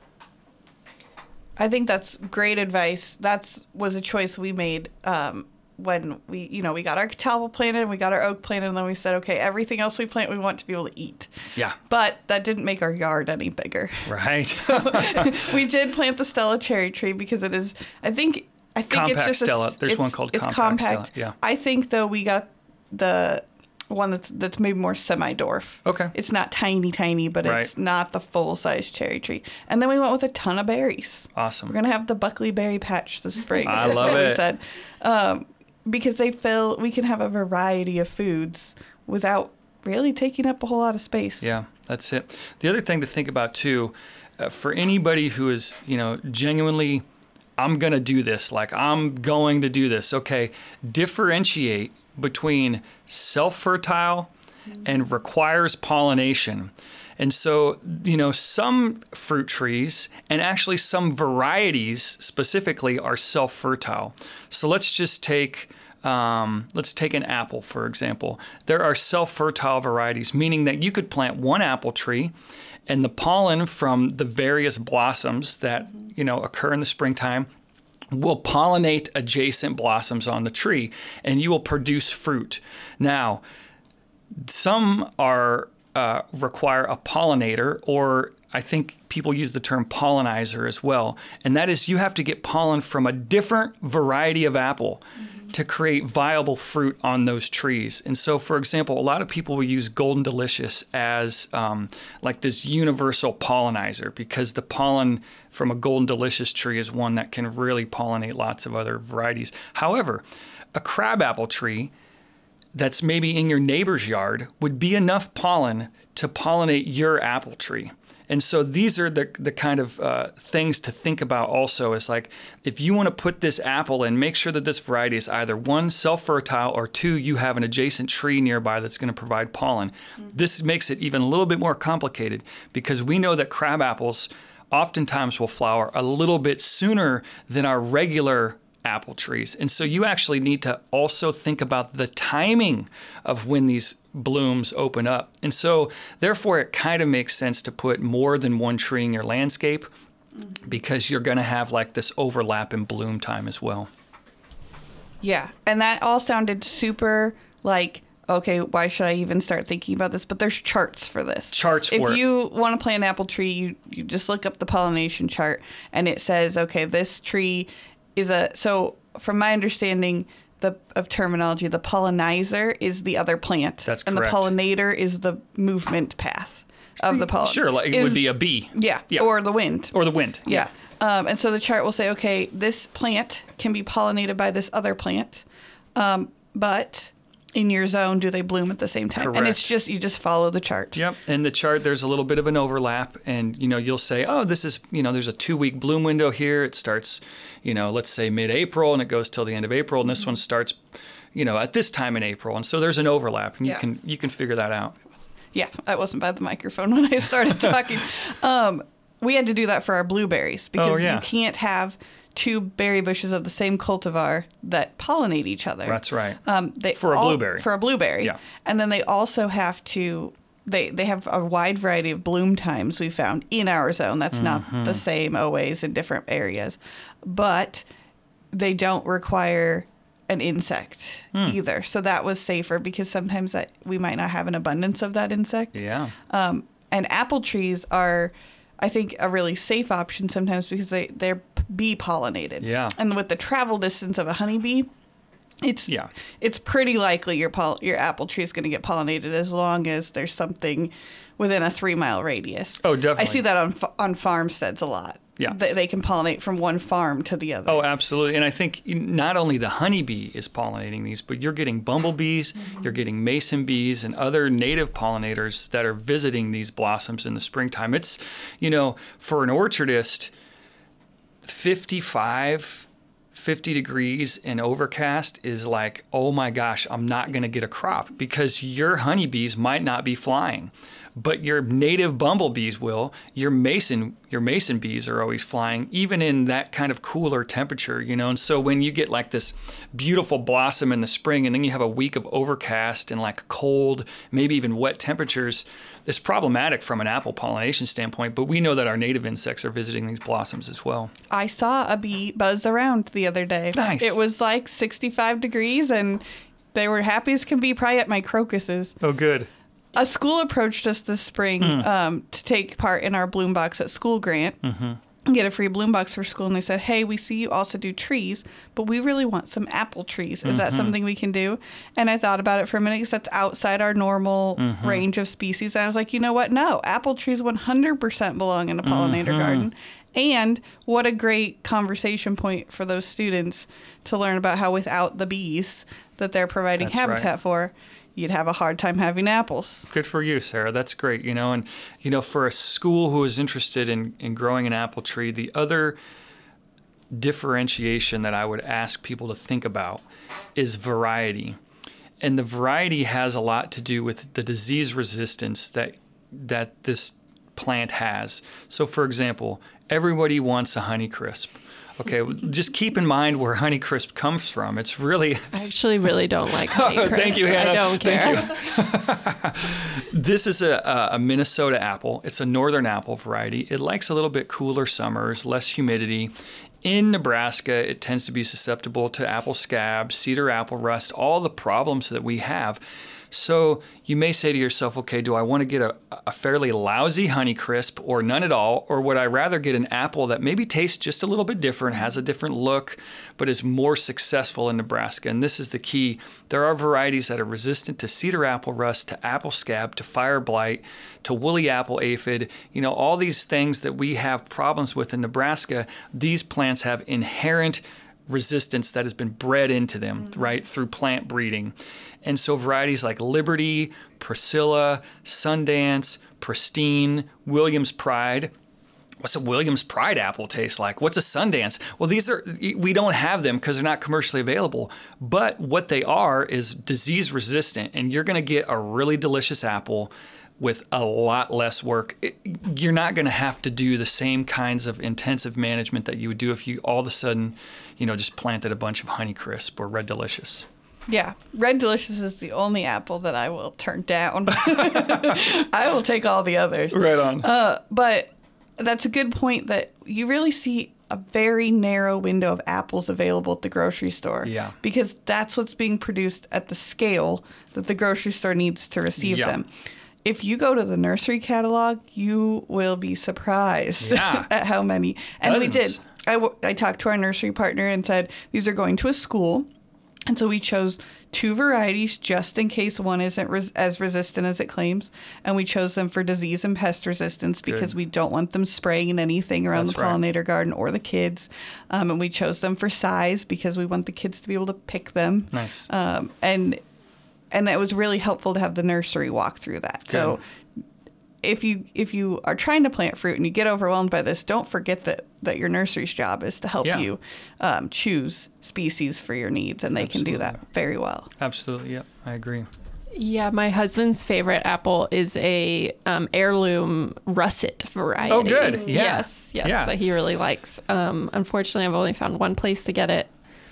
Speaker 1: I think that's great advice. That's was a choice we made um, when we, you know, we got our catalpa planted, we got our oak planted, and then we said, okay, everything else we plant, we want to be able to eat.
Speaker 4: Yeah.
Speaker 1: But that didn't make our yard any bigger.
Speaker 4: Right.
Speaker 1: We did plant the Stella cherry tree because it is, I think, I think
Speaker 4: Compact
Speaker 1: it's just
Speaker 4: Stella.
Speaker 1: A,
Speaker 4: There's
Speaker 1: it's,
Speaker 4: one called
Speaker 1: it's
Speaker 4: Compact
Speaker 1: compact.
Speaker 4: Stella, yeah.
Speaker 1: I think though we got the one that's that's maybe more semi-dwarf.
Speaker 4: Okay.
Speaker 1: It's not tiny, tiny, but
Speaker 4: Right.
Speaker 1: it's not the full-size cherry tree. And then we went with a ton of berries.
Speaker 4: Awesome.
Speaker 1: We're gonna have the Buckley berry patch this spring.
Speaker 4: I
Speaker 1: That's
Speaker 4: love
Speaker 1: what
Speaker 4: it.
Speaker 1: we said. Um, because they fill, we can have a variety of foods without really taking up a whole lot of space.
Speaker 4: Yeah, that's it. The other thing to think about too, uh, for anybody who is, you know, genuinely, I'm going to do this, like I'm going to do this. Okay, differentiate between self-fertile and requires pollination. And so, you know, some fruit trees and actually some varieties specifically are self-fertile. So let's just take um, let's take an apple, for example. There are self-fertile varieties, meaning that you could plant one apple tree and the pollen from the various blossoms that, you know, occur in the springtime will pollinate adjacent blossoms on the tree, and you will produce fruit. Now, some are uh, require a pollinator, or I think people use the term pollinizer as well, and that is you have to get pollen from a different variety of apple mm-hmm. to create viable fruit on those trees. And so, for example, a lot of people will use Golden Delicious as um, like this universal pollinizer, because the pollen from a Golden Delicious tree is one that can really pollinate lots of other varieties. However, a crabapple tree that's maybe in your neighbor's yard would be enough pollen to pollinate your apple tree. And so these are the the kind of uh, things to think about also. Is like, if you want to put this apple in, make sure that this variety is either one, self-fertile, or two, you have an adjacent tree nearby that's going to provide pollen. Mm-hmm. This makes it even a little bit more complicated, because we know that crab apples oftentimes will flower a little bit sooner than our regular apple trees. And so you actually need to also think about the timing of when these blooms open up. And so therefore it kind of makes sense to put more than one tree in your landscape, because you're going to have like this overlap in bloom time as well.
Speaker 1: Yeah. And that all sounded super like, okay, why should I even start thinking about this? But there's charts for this.
Speaker 4: Charts for
Speaker 1: If
Speaker 4: it.
Speaker 1: you want to plant an apple tree, you, you just look up the pollination chart, and it says, okay, this tree is a, so from my understanding the of terminology, the pollinizer is the other plant.
Speaker 4: That's
Speaker 1: and
Speaker 4: correct.
Speaker 1: the pollinator is the movement path of the pollen.
Speaker 4: Sure, like it
Speaker 1: Is-
Speaker 4: would be a bee.
Speaker 1: Yeah,
Speaker 4: Yeah.
Speaker 1: or the wind.
Speaker 4: Or the wind.
Speaker 1: Yeah. Um, and so the chart will say, okay, this plant can be pollinated by this other plant, um, but in your zone, do they bloom at the same time? And it's
Speaker 4: Correct.
Speaker 1: just, you just follow the chart.
Speaker 4: Yep. In the chart, there's a little bit of an overlap, and you know, you'll say, oh, this is, you know, there's a two-week bloom window here. It starts, you know, let's say mid-April, and it goes till the end of April, and this one starts, you know, at this time in April, and so there's an overlap, and you
Speaker 1: Yeah.
Speaker 4: can you can figure that out.
Speaker 1: Yeah, I wasn't by the microphone when I started talking. um, we had to do that for our blueberries, because
Speaker 4: Oh, yeah.
Speaker 1: you can't have two berry bushes of the same cultivar that pollinate each other.
Speaker 4: That's right.
Speaker 1: Um, they
Speaker 4: For a
Speaker 1: all-
Speaker 4: blueberry.
Speaker 1: For a blueberry.
Speaker 4: Yeah.
Speaker 1: And then they also have to, they, they have a wide variety of bloom times we found in our zone. That's
Speaker 4: Mm-hmm.
Speaker 1: not the same always in different areas. But they don't require an insect
Speaker 4: Hmm.
Speaker 1: either. So that was safer, because sometimes that we might not have an abundance of that insect.
Speaker 4: Yeah.
Speaker 1: Um, and apple trees are, I think, a really safe option sometimes, because they, they're bee pollinated.
Speaker 4: Yeah.
Speaker 1: And with the travel distance of a honeybee, it's
Speaker 4: Yeah.
Speaker 1: it's pretty likely your poll- your apple tree is going to get pollinated, as long as there's something within a three mile radius.
Speaker 4: Oh, definitely.
Speaker 1: I see that on fa- on farmsteads a lot.
Speaker 4: Yeah.
Speaker 1: They, they can pollinate from one farm to the other.
Speaker 4: Oh, absolutely. And I think not only the honeybee is pollinating these, but you're getting bumblebees,
Speaker 1: Mm-hmm.
Speaker 4: you're getting mason bees, and other native pollinators that are visiting these blossoms in the springtime. It's, you know, for an orchardist, fifty-five, fifty degrees and overcast is like, oh my gosh, I'm not going to get a crop, because your honeybees might not be flying, but your native bumblebees will. Your mason your mason bees are always flying, even in that kind of cooler temperature, you know. And so when you get like this beautiful blossom in the spring, and then you have a week of overcast and like cold, maybe even wet temperatures, it's problematic from an apple pollination standpoint. But we know that our native insects are visiting these blossoms as well.
Speaker 1: I saw a bee buzz around the other day.
Speaker 4: Nice.
Speaker 1: It was like sixty-five degrees, and they were happy as can be, probably at my crocuses.
Speaker 4: Oh, good.
Speaker 1: A school approached us this spring
Speaker 4: Hmm.
Speaker 1: um, to take part in our Bloom Box at School grant.
Speaker 4: Mm-hmm.
Speaker 1: And get a free bloom box for school, and they said, hey, we see you also do trees, but we really want some apple trees. Is that
Speaker 4: Mm-hmm.
Speaker 1: something we can do? And I thought about it for a minute, because that's outside our normal
Speaker 4: Mm-hmm.
Speaker 1: range of species. And I was like, you know what? No, apple trees one hundred percent belong in a pollinator
Speaker 4: Mm-hmm.
Speaker 1: garden. And what a great conversation point for those students to learn about how without the bees that they're providing
Speaker 4: That's
Speaker 1: habitat
Speaker 4: right.
Speaker 1: for, you'd have a hard time having apples.
Speaker 4: Good for you, Sarah. That's great. You know, and you know, for a school who is interested in, in growing an apple tree, the other differentiation that I would ask people to think about is variety. And the variety has a lot to do with the disease resistance that that this plant has. So, for example, everybody wants a Honeycrisp. Okay, just keep in mind where Honeycrisp comes from. It's really...
Speaker 2: I actually really don't like Honeycrisp.
Speaker 4: Thank you, Hannah.
Speaker 2: I don't care.
Speaker 4: Thank you. This is a, a Minnesota apple. It's a northern apple variety. It likes a little bit cooler summers, less humidity. In Nebraska, it tends to be susceptible to apple scab, cedar apple rust, all the problems that we have. So you may say to yourself, okay, do I want to get a, a fairly lousy Honeycrisp or none at all? Or would I rather get an apple that maybe tastes just a little bit different, has a different look, but is more successful in Nebraska? And this is the key. There are varieties that are resistant to cedar apple rust, to apple scab, to fire blight, to woolly apple aphid. You know, all these things that we have problems with in Nebraska, these plants have inherent resistance that has been bred into them, mm-hmm. right, through plant breeding. And so varieties like Liberty, Priscilla, Sundance, Pristine, Williams Pride. What's a Williams Pride apple taste like? What's a Sundance? Well, these are, we don't have them because they're not commercially available. But what they are is disease resistant, and you're going to get a really delicious apple with a lot less work. It, you're not going to have to do the same kinds of intensive management that you would do if you all of a sudden, you know, just planted a bunch of Honeycrisp or Red Delicious.
Speaker 1: Yeah, Red Delicious is the only apple that I will turn down. I will take all the others.
Speaker 4: Right on.
Speaker 1: Uh, but that's a good point that you really see a very narrow window of apples available at the grocery store.
Speaker 4: Yeah.
Speaker 1: Because that's what's being produced at the scale that the grocery store needs to receive
Speaker 4: yeah.
Speaker 1: them. If you go to the nursery catalog, you will be surprised
Speaker 4: yeah.
Speaker 1: at how many. And
Speaker 4: Dozens.
Speaker 1: we did. I, w- I talked to our nursery partner and said, these are going to a school. And so we chose two varieties just in case one isn't res- as resistant as it claims. And we chose them for disease and pest resistance because
Speaker 4: Good.
Speaker 1: we don't want them spraying anything around
Speaker 4: That's
Speaker 1: the pollinator right. garden or the kids. Um, and we chose them for size because we want the kids to be able to pick them.
Speaker 4: Nice.
Speaker 1: Um, and and it was really helpful to have the nursery walk through that. Good. So if you if you are trying to plant fruit and you get overwhelmed by this, don't forget that, that your nursery's job is to help
Speaker 4: yeah.
Speaker 1: you um, choose species for your needs, and they
Speaker 4: Absolutely.
Speaker 1: can do that very well.
Speaker 4: Absolutely, yep, I agree.
Speaker 2: Yeah, my husband's favorite apple is a um, heirloom russet variety.
Speaker 4: Oh, good. Yeah.
Speaker 2: Yes, yes,
Speaker 4: yeah.
Speaker 2: that he really likes. Um, unfortunately, I've only found one place to get it,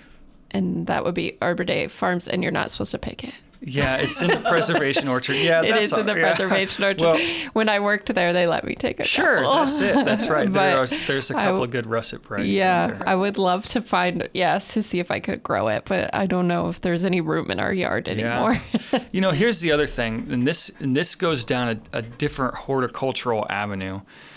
Speaker 2: and that would be Arbor Day Farms, and you're not supposed to pick it.
Speaker 4: Yeah, it's in the preservation orchard. Yeah,
Speaker 2: it
Speaker 4: that's
Speaker 2: is in the
Speaker 4: yeah.
Speaker 2: preservation orchard.
Speaker 4: Well,
Speaker 2: when I worked there, they let me take a
Speaker 4: sure,
Speaker 2: couple.
Speaker 4: that's it. That's right. there are,
Speaker 2: But
Speaker 4: there's a
Speaker 2: I
Speaker 4: couple
Speaker 2: w-
Speaker 4: of good russet varieties.
Speaker 2: Yeah,
Speaker 4: out there.
Speaker 2: I would love to find, yes, to see if I could grow it, but I don't know if there's any room in our yard anymore.
Speaker 4: Yeah. You know, here's the other thing, and this and this goes down a, a different horticultural avenue,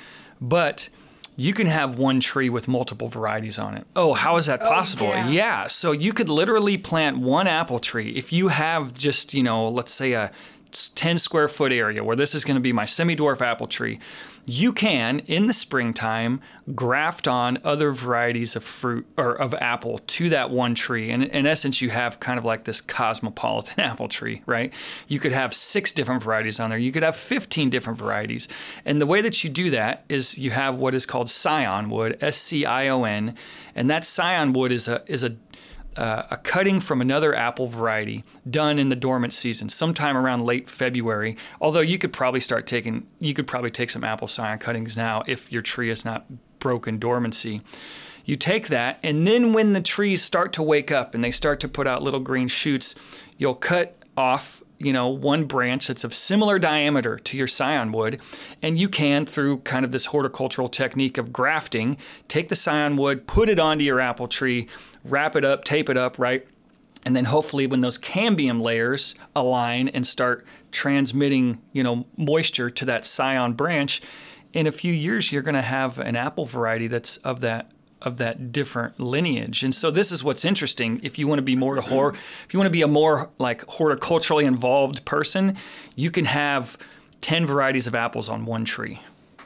Speaker 4: but you can have one tree with multiple varieties on it. Oh, how is that possible?
Speaker 1: Oh, yeah.
Speaker 4: yeah, so you could literally plant one apple tree. If you have just, you know, let's say a ten square foot area where this is going to be my semi-dwarf apple tree, you can, in the springtime, graft on other varieties of fruit or of apple to that one tree. And in essence, you have kind of like this cosmopolitan apple tree, right? You could have six different varieties on there. You could have fifteen different varieties. And the way that you do that is you have what is called scion wood, S C I O N. And that scion wood is a is a Uh, a cutting from another apple variety done in the dormant season, sometime around late February. Although you could probably start taking, you could probably take some apple scion cuttings now if your tree is not broken dormancy. You take that, and then when the trees start to wake up and they start to put out little green shoots, you'll cut off, you know, one branch that's of similar diameter to your scion wood, and you can, through kind of this horticultural technique of grafting, take the scion wood, put it onto your apple tree, wrap it up, tape it up, right? And then hopefully when those cambium layers align and start transmitting, you know, moisture to that scion branch, in a few years you're going to have an apple variety that's of that of that different lineage. And so this is what's interesting. If you want to be more to hor, if you want to be a more like horticulturally involved person, you can have ten varieties of apples on one tree.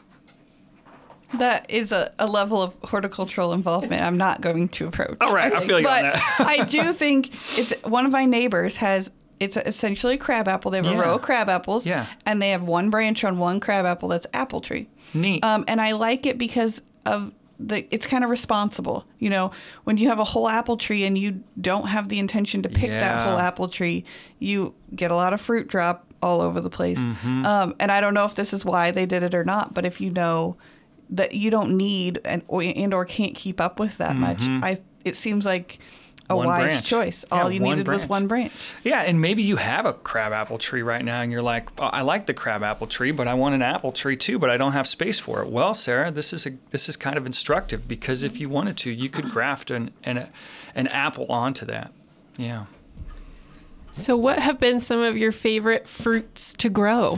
Speaker 1: That is a, a level of horticultural involvement I'm not going to approach.
Speaker 4: All right, I, I feel you
Speaker 1: but
Speaker 4: on that.
Speaker 1: I do think it's one of my neighbors has, it's essentially a crab apple. They have
Speaker 4: Yeah.
Speaker 1: a row of crab apples.
Speaker 4: Yeah.
Speaker 1: And they have one branch on one crab apple that's apple tree.
Speaker 4: Neat.
Speaker 1: Um, and I like it because of the it's kind of responsible. You know, when you have a whole apple tree and you don't have the intention to pick that
Speaker 4: Yeah.
Speaker 1: whole apple tree, you get a lot of fruit drop all over the place.
Speaker 4: Mm-hmm.
Speaker 1: Um, and I don't know if this is why they did it or not, but if you know that you don't need and or, and or can't keep up with that much, I it seems like a
Speaker 4: One
Speaker 1: wise
Speaker 4: branch.
Speaker 1: choice.
Speaker 4: Yeah,
Speaker 1: All you
Speaker 4: one
Speaker 1: needed was
Speaker 4: branch.
Speaker 1: one branch.
Speaker 4: Yeah, and maybe you have a crabapple tree right now, and you're like, oh, I like the crabapple tree, but I want an apple tree too, but I don't have space for it. Well, Sarah, this is a this is kind of instructive, because if you wanted to, you could graft an an, an apple onto that. Yeah.
Speaker 2: So, what have been some of your favorite fruits to grow?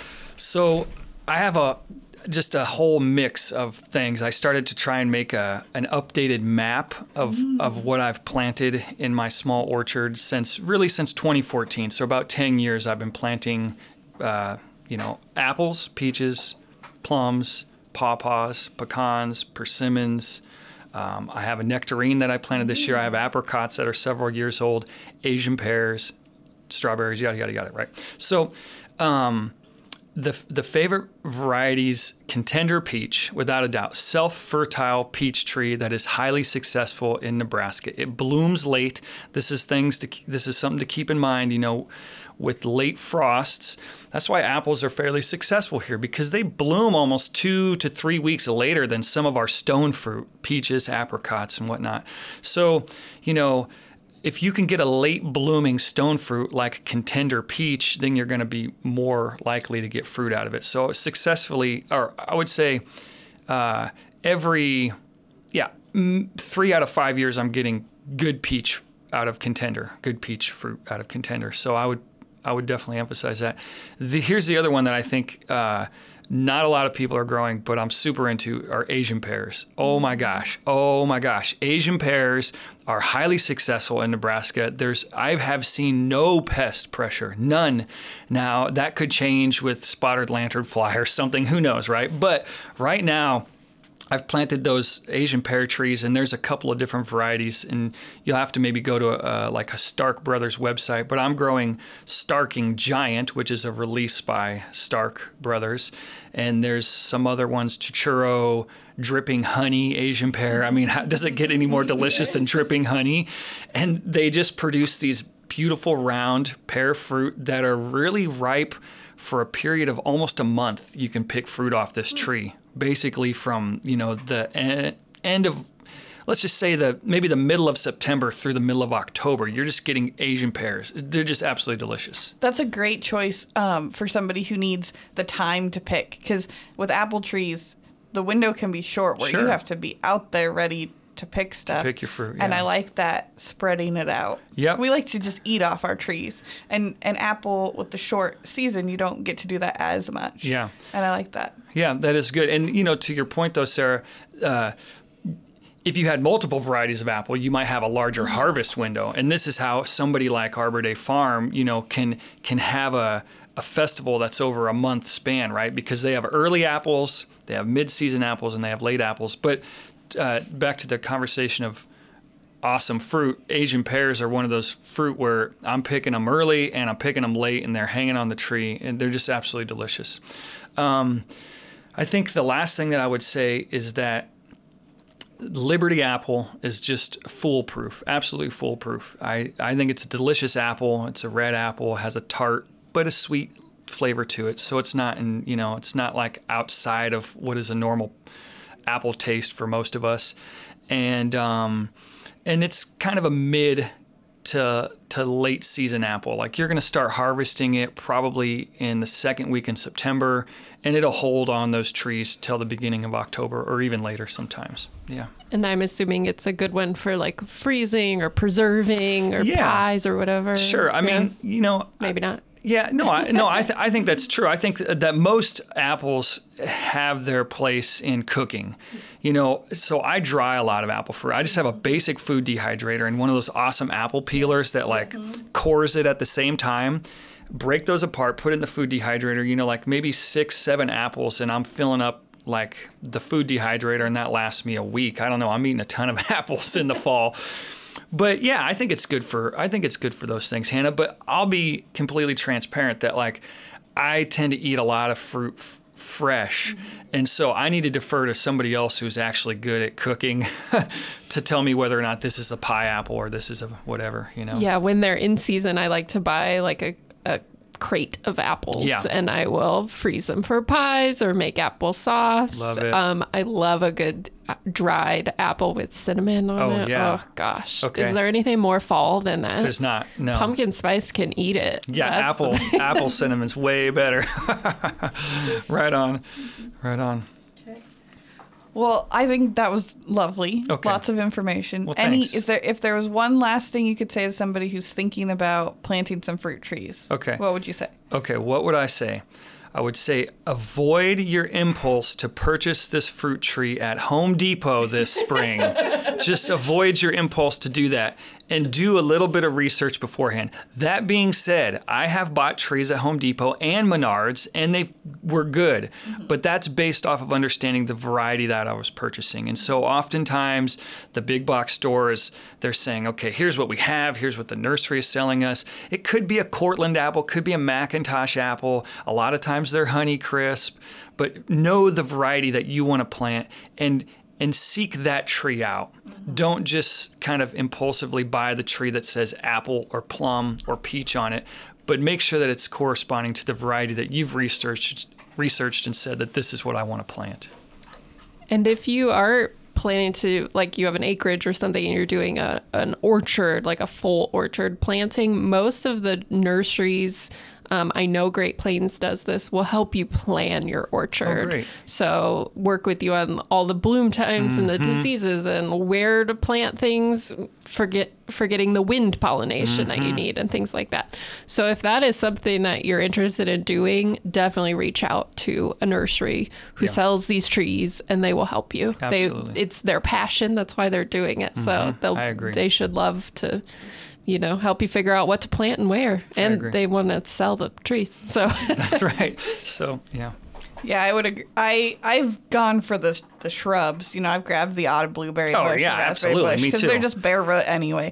Speaker 4: So I have a just a whole mix of things. I started to try and make a an updated map of of what I've planted in my small orchard since really since twenty fourteen. So about ten years I've been planting, uh, you know, apples, peaches, plums, pawpaws, pecans, persimmons. Um, I have a nectarine that I planted this year. I have apricots that are several years old, Asian pears, strawberries, yada yada yada. Right. So. Um, The, the favorite varieties, Contender Peach, without a doubt. Self-fertile peach tree that is highly successful in Nebraska. It blooms late. This is things to this is something to keep in mind, you know, with late frosts. That's why apples are fairly successful here, because they bloom almost two to three weeks later than some of our stone fruit, peaches, apricots, and whatnot. So, you know, if you can get a late blooming stone fruit like Contender Peach, then you're going to be more likely to get fruit out of it. So successfully, or I would say uh, every, yeah, m- three out of five years I'm getting good peach out of Contender, good peach fruit out of Contender. So I would I would definitely emphasize that. The, here's the other one that I think uh, not a lot of people are growing, but I'm super into, are Asian pears. Oh my gosh. Oh my gosh. Asian pears are highly successful in Nebraska. There's, I have seen no pest pressure, none. Now that could change with spotted lanternfly or something, who knows, right? But right now, I've planted those Asian pear trees, and there's a couple of different varieties, and you'll have to maybe go to a, like a Stark Brothers website. But I'm growing Starking Giant, which is a release by Stark Brothers, and there's some other ones, Chichuro, Dripping Honey, Asian pear. I mean, how, does it get any more delicious than Dripping Honey? And they just produce these beautiful round pear fruit that are really ripe for a period of almost a month. You can pick fruit off this tree, basically from, you know, the e- end of, let's just say the maybe the middle of September through the middle of October. You're just getting Asian pears. They're just absolutely delicious.
Speaker 1: That's a great choice um, for somebody who needs the time to pick, because with apple trees, the window can be short where
Speaker 4: Sure.
Speaker 1: you have to be out there ready to pick stuff.
Speaker 4: pick your fruit,
Speaker 1: And
Speaker 4: yeah.
Speaker 1: I like that, spreading it out.
Speaker 4: Yep.
Speaker 1: We like to just eat off our trees. And an apple with the short season, you don't get to do that as much.
Speaker 4: Yeah.
Speaker 1: And I like that.
Speaker 4: Yeah, that is good. And, you know, to your point, though, Sarah, uh, if you had multiple varieties of apple, you might have a larger harvest window. And this is how somebody like Arbor Day Farm, you know, can can have a, a festival that's over a month span, right? Because they have early apples, they have mid-season apples, and they have late apples. But uh, back to the conversation of awesome fruit, Asian pears are one of those fruit where I'm picking them early and I'm picking them late, and they're hanging on the tree, and they're just absolutely delicious. Um, I think the last thing that I would say is that Liberty apple is just foolproof, absolutely foolproof. I, I think it's a delicious apple. It's a red apple, has a tart but a sweet flavor to it. So it's not in, you know, it's not like outside of what is a normal apple taste for most of us. And um, and it's kind of a mid to to late season apple. Like you're going to start harvesting it probably in the second week in September, and it'll hold on those trees till the beginning of October or even later sometimes. Yeah.
Speaker 2: And I'm assuming it's a good one for like freezing or preserving or
Speaker 4: Yeah.
Speaker 2: pies or whatever.
Speaker 4: Sure. I mean, you know,
Speaker 2: Maybe not.
Speaker 4: Yeah, no, I, no, I, th- I think that's true. I think that most apples have their place in cooking. You know, so I dry a lot of apple fruit. I just have a basic food dehydrator and one of those awesome apple peelers that like cores it at the same time. Break those apart, put it in the food dehydrator, you know, like maybe six, seven apples, and I'm filling up like the food dehydrator, and that lasts me a week. I don't know. I'm eating a ton of apples in the fall. But yeah, I think it's good for I think it's good for those things, Hannah. But I'll be completely transparent that like I tend to eat a lot of fruit f- fresh. And so I need to defer to somebody else who's actually good at cooking to tell me whether or not this is a pie apple or this is a whatever, you know?
Speaker 2: Yeah, when they're in season, I like to buy like a, a crate of apples,
Speaker 4: Yeah.
Speaker 2: and I will freeze them for pies or make apple sauce.
Speaker 4: Love it.
Speaker 2: Um, I love a good uh, dried apple with cinnamon on
Speaker 4: Oh,
Speaker 2: it.
Speaker 4: yeah.
Speaker 2: Oh gosh.
Speaker 4: Okay.
Speaker 2: Is there anything more fall than that?
Speaker 4: There's not, no.
Speaker 2: Pumpkin spice can eat it.
Speaker 4: Yeah,
Speaker 2: That's
Speaker 4: apple
Speaker 2: the-
Speaker 4: apple cinnamon's way better. Right on. Right on.
Speaker 1: Well, I think that was lovely.
Speaker 4: Okay.
Speaker 1: Lots of information.
Speaker 4: Well,
Speaker 1: Any
Speaker 4: thanks.
Speaker 1: is there if there was one last thing you could say to somebody who's thinking about planting some fruit trees?
Speaker 4: Okay.
Speaker 1: What would you say?
Speaker 4: Okay, what would I say? I would say avoid your impulse to purchase this fruit tree at Home Depot this spring. Just avoid your impulse to do that and do a little bit of research beforehand. That being said, I have bought trees at Home Depot and Menards, and they were good, but that's based off of understanding the variety that I was purchasing. And so oftentimes the big box stores, they're saying, okay, here's what we have, here's what the nursery is selling us. It could be a Cortland apple, could be a Macintosh apple. A lot of times they're Honey Crisp, but know the variety that you want to plant and and seek that tree out. Don't just kind of impulsively buy the tree that says apple or plum or peach on it, but make sure that it's corresponding to the variety that you've researched researched and said that this is what I want to plant.
Speaker 2: And if you are planning to, like, you have an acreage or something and you're doing a an orchard, like a full orchard planting, most of the nurseries, um, I know Great Plains does this, will help you plan your orchard.
Speaker 4: Oh, great.
Speaker 2: So work with you on all the bloom times
Speaker 4: Mm-hmm.
Speaker 2: and the diseases and where to plant things, forget forgetting the wind pollination
Speaker 4: Mm-hmm.
Speaker 2: that you need and things like that. So if that is something that you're interested in doing, definitely reach out to a nursery who
Speaker 4: Yeah.
Speaker 2: sells these trees and they will help you.
Speaker 4: Absolutely.
Speaker 2: They it's their passion, that's why they're doing it. So they'll
Speaker 4: I agree.
Speaker 2: they should love to, you know, help you figure out what to plant and where. And
Speaker 4: agree.
Speaker 2: they want to sell the trees. So
Speaker 4: That's right. So, yeah.
Speaker 1: Yeah, I would agree. I I've gone for the the shrubs. You know, I've grabbed the autumn blueberry
Speaker 4: Oh,
Speaker 1: bush,
Speaker 4: yeah,
Speaker 1: and raspberry
Speaker 4: absolutely.
Speaker 1: bush,
Speaker 4: Me
Speaker 1: because
Speaker 4: too.
Speaker 1: they're just bare root anyway.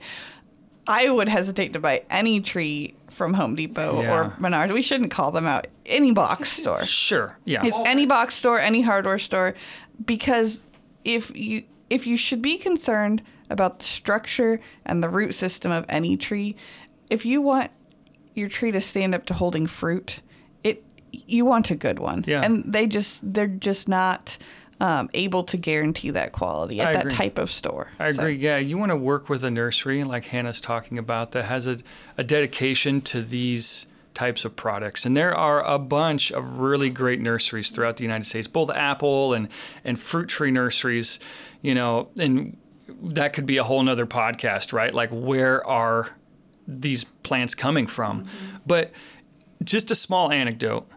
Speaker 1: I would hesitate to buy any tree from Home Depot
Speaker 4: Yeah.
Speaker 1: or Menards. We shouldn't call them out. Any box store.
Speaker 4: Sure. Yeah.
Speaker 1: It's any box store, any hardware store, because if you if you should be concerned about the structure and the root system of any tree, if you want your tree to stand up to holding fruit, it you want a good one.
Speaker 4: Yeah.
Speaker 1: And they just they're just not um, able to guarantee that quality at
Speaker 4: I
Speaker 1: that
Speaker 4: agree.
Speaker 1: type of store.
Speaker 4: I
Speaker 1: So-
Speaker 4: agree. Yeah, you want to work with a nursery like Hannah's talking about that has a, a dedication to these types of products. And there are a bunch of really great nurseries throughout the United States, both apple and, and fruit tree nurseries, you know, and that could be a whole nother podcast, right? Like, where are these plants coming from?
Speaker 1: Mm-hmm.
Speaker 4: But just a small anecdote.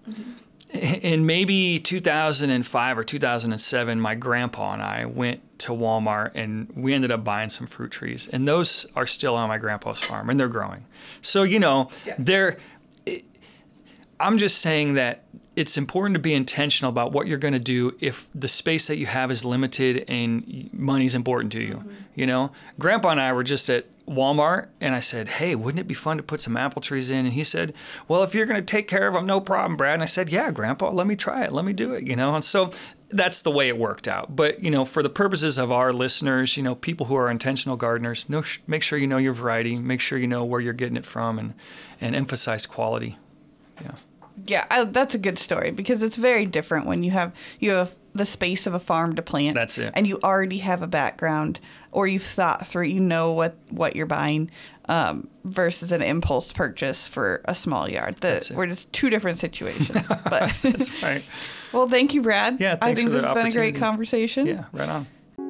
Speaker 4: In maybe two thousand five or two thousand seven, my grandpa and I went to Walmart and we ended up buying some fruit trees. And those are still on my grandpa's farm and they're growing. So, you know, they're, I'm just saying that it's important to be intentional about what you're going to do if the space that you have is limited and money's important to you. Mm-hmm. You know, Grandpa and I were just at Walmart and I said, hey, wouldn't it be fun to put some apple trees in? And he said, well, if you're going to take care of them, no problem, Brad. And I said, yeah, Grandpa, let me try it. Let me do it, you know? And so that's the way it worked out. But, you know, for the purposes of our listeners, you know, people who are intentional gardeners, know, make sure you know your variety, make sure you know where you're getting it from, and, and emphasize quality. Yeah.
Speaker 1: Yeah, I, that's a good story because it's very different when you have you have the space of a farm to plant.
Speaker 4: That's it.
Speaker 1: And you already have a background, or you've thought through, you know what what you're buying, um, versus an impulse purchase for a small yard. The,
Speaker 4: That's it.
Speaker 1: we're just two different situations. But
Speaker 4: That's right.
Speaker 1: well, thank you, Brad.
Speaker 4: Yeah,
Speaker 1: I
Speaker 4: thanks
Speaker 1: think
Speaker 4: for
Speaker 1: this
Speaker 4: the
Speaker 1: has been a great
Speaker 4: opportunity.
Speaker 1: conversation.
Speaker 4: Yeah, right on.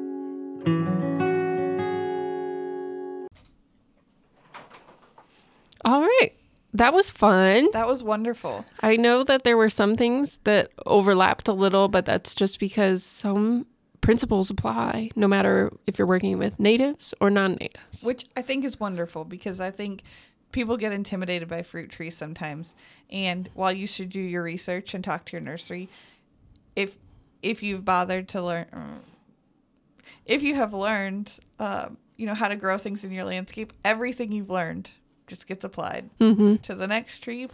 Speaker 2: all right. That was fun.
Speaker 1: That was wonderful.
Speaker 2: I know that there were some things that overlapped a little, but that's just because some principles apply no matter if you're working with natives or non-natives.
Speaker 1: Which I think is wonderful because I think people get intimidated by fruit trees sometimes. And while you should do your research and talk to your nursery, if if you've bothered to learn, if you have learned, um, you know, how to grow things in your landscape, everything you've learned just gets applied
Speaker 2: Mm-hmm.
Speaker 1: to the next tree you plant.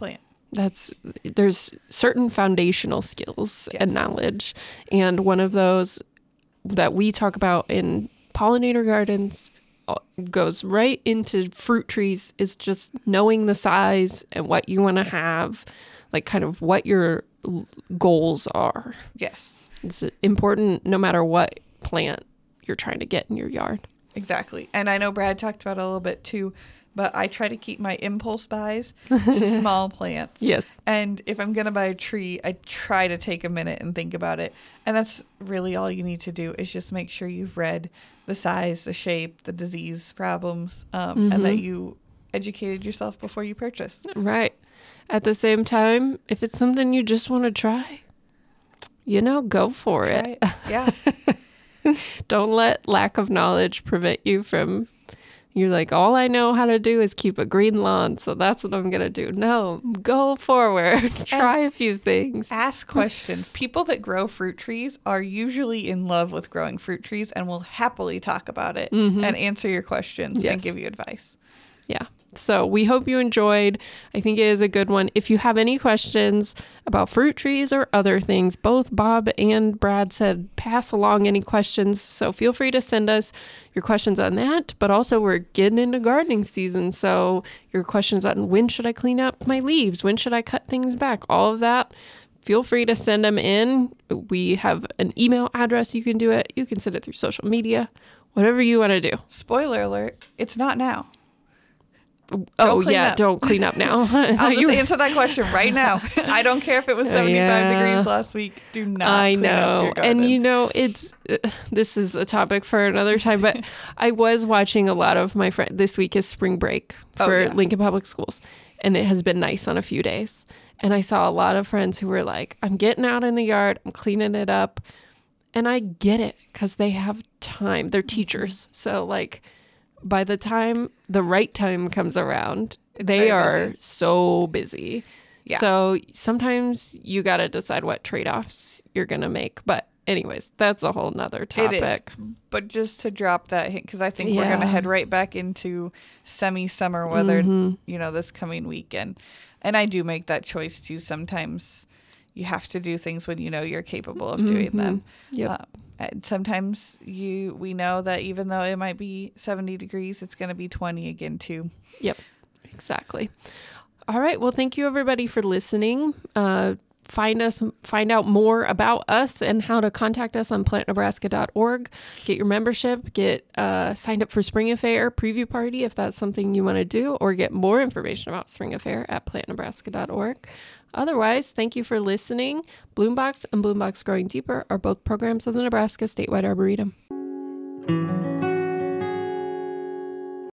Speaker 2: That's there's certain foundational skills
Speaker 1: Yes.
Speaker 2: and knowledge, and one of those that we talk about in pollinator gardens uh, goes right into fruit trees is just knowing the size and what you want to have, like kind of what your l- goals are.
Speaker 1: Yes,
Speaker 2: It's important no matter what plant you're trying to get in your yard.
Speaker 1: exactly. And I know Brad talked about it a little bit too, but I try to keep my impulse buys to small plants.
Speaker 2: Yes.
Speaker 1: And if I'm going to buy a tree, I try to take a minute and think about it. And that's really all you need to do is just make sure you've read the size, the shape, the disease problems, um,
Speaker 2: Mm-hmm.
Speaker 1: and that you educated yourself before you purchase.
Speaker 2: Right. At the same time, if it's something you just want to try, you know, go for it.
Speaker 1: Try it. Yeah.
Speaker 2: Don't let lack of knowledge prevent you from, you're like, all I know how to do is keep a green lawn, so that's what I'm going to do. No, go forward. Try a few things.
Speaker 1: Ask questions. People that grow fruit trees are usually in love with growing fruit trees and will happily talk about it and answer your questions
Speaker 2: Yes.
Speaker 1: and give you advice.
Speaker 2: Yeah. So we hope you enjoyed. I think it is a good one. If you have any questions about fruit trees or other things, both Bob and Brad said pass along any questions. So feel free to send us your questions on that. But also we're getting into gardening season. So your questions on when should I clean up my leaves? When should I cut things back? All of that. Feel free to send them in. We have an email address you can do it. You can send it through social media. Whatever you want to do.
Speaker 1: Spoiler alert, it's not now.
Speaker 2: Oh,
Speaker 1: clean
Speaker 2: yeah.
Speaker 1: up.
Speaker 2: Don't clean up now.
Speaker 1: I'll just
Speaker 2: You-
Speaker 1: answer that question right now. I don't care if it was seventy-five
Speaker 2: Yeah.
Speaker 1: degrees last week. Do not
Speaker 2: I
Speaker 1: clean up
Speaker 2: know.
Speaker 1: your garden.
Speaker 2: And you know, it's uh, this is a topic for another time, but I was watching a lot of my friends. This week is spring break
Speaker 1: Oh,
Speaker 2: for
Speaker 1: yeah.
Speaker 2: Lincoln Public Schools, and it has been nice on a few days. And I saw a lot of friends who were like, I'm getting out in the yard, I'm cleaning it up. And I get it because they have time. They're teachers. So, like, by the time the right time comes around, they
Speaker 1: very
Speaker 2: are
Speaker 1: busy.
Speaker 2: so busy.
Speaker 1: Yeah.
Speaker 2: So sometimes you got to decide what trade-offs you're going to make. But anyways, that's a whole nother
Speaker 1: It
Speaker 2: topic.
Speaker 1: is. But just to drop that hint, because I think we're going to
Speaker 2: Yeah.
Speaker 1: head right back into semi-summer weather,
Speaker 2: Mm-hmm.
Speaker 1: you know, this coming weekend. And I do make that choice too. Sometimes you have to do things when you know you're capable of doing them.
Speaker 2: Mm-hmm. Yep.
Speaker 1: Uh, and sometimes you we know that even though it might be seventy degrees, it's going to be twenty again too.
Speaker 2: Yep, exactly. All right. Well, thank you everybody for listening. Uh, find us, find out more about us and how to contact us on plant nebraska dot org. Get your membership, get uh, signed up for Spring Affair preview party if that's something you want to do, or get more information about Spring Affair at plant nebraska dot org. Otherwise, thank you for listening. Bloombox and Bloombox Growing Deeper are both programs of the Nebraska Statewide Arboretum.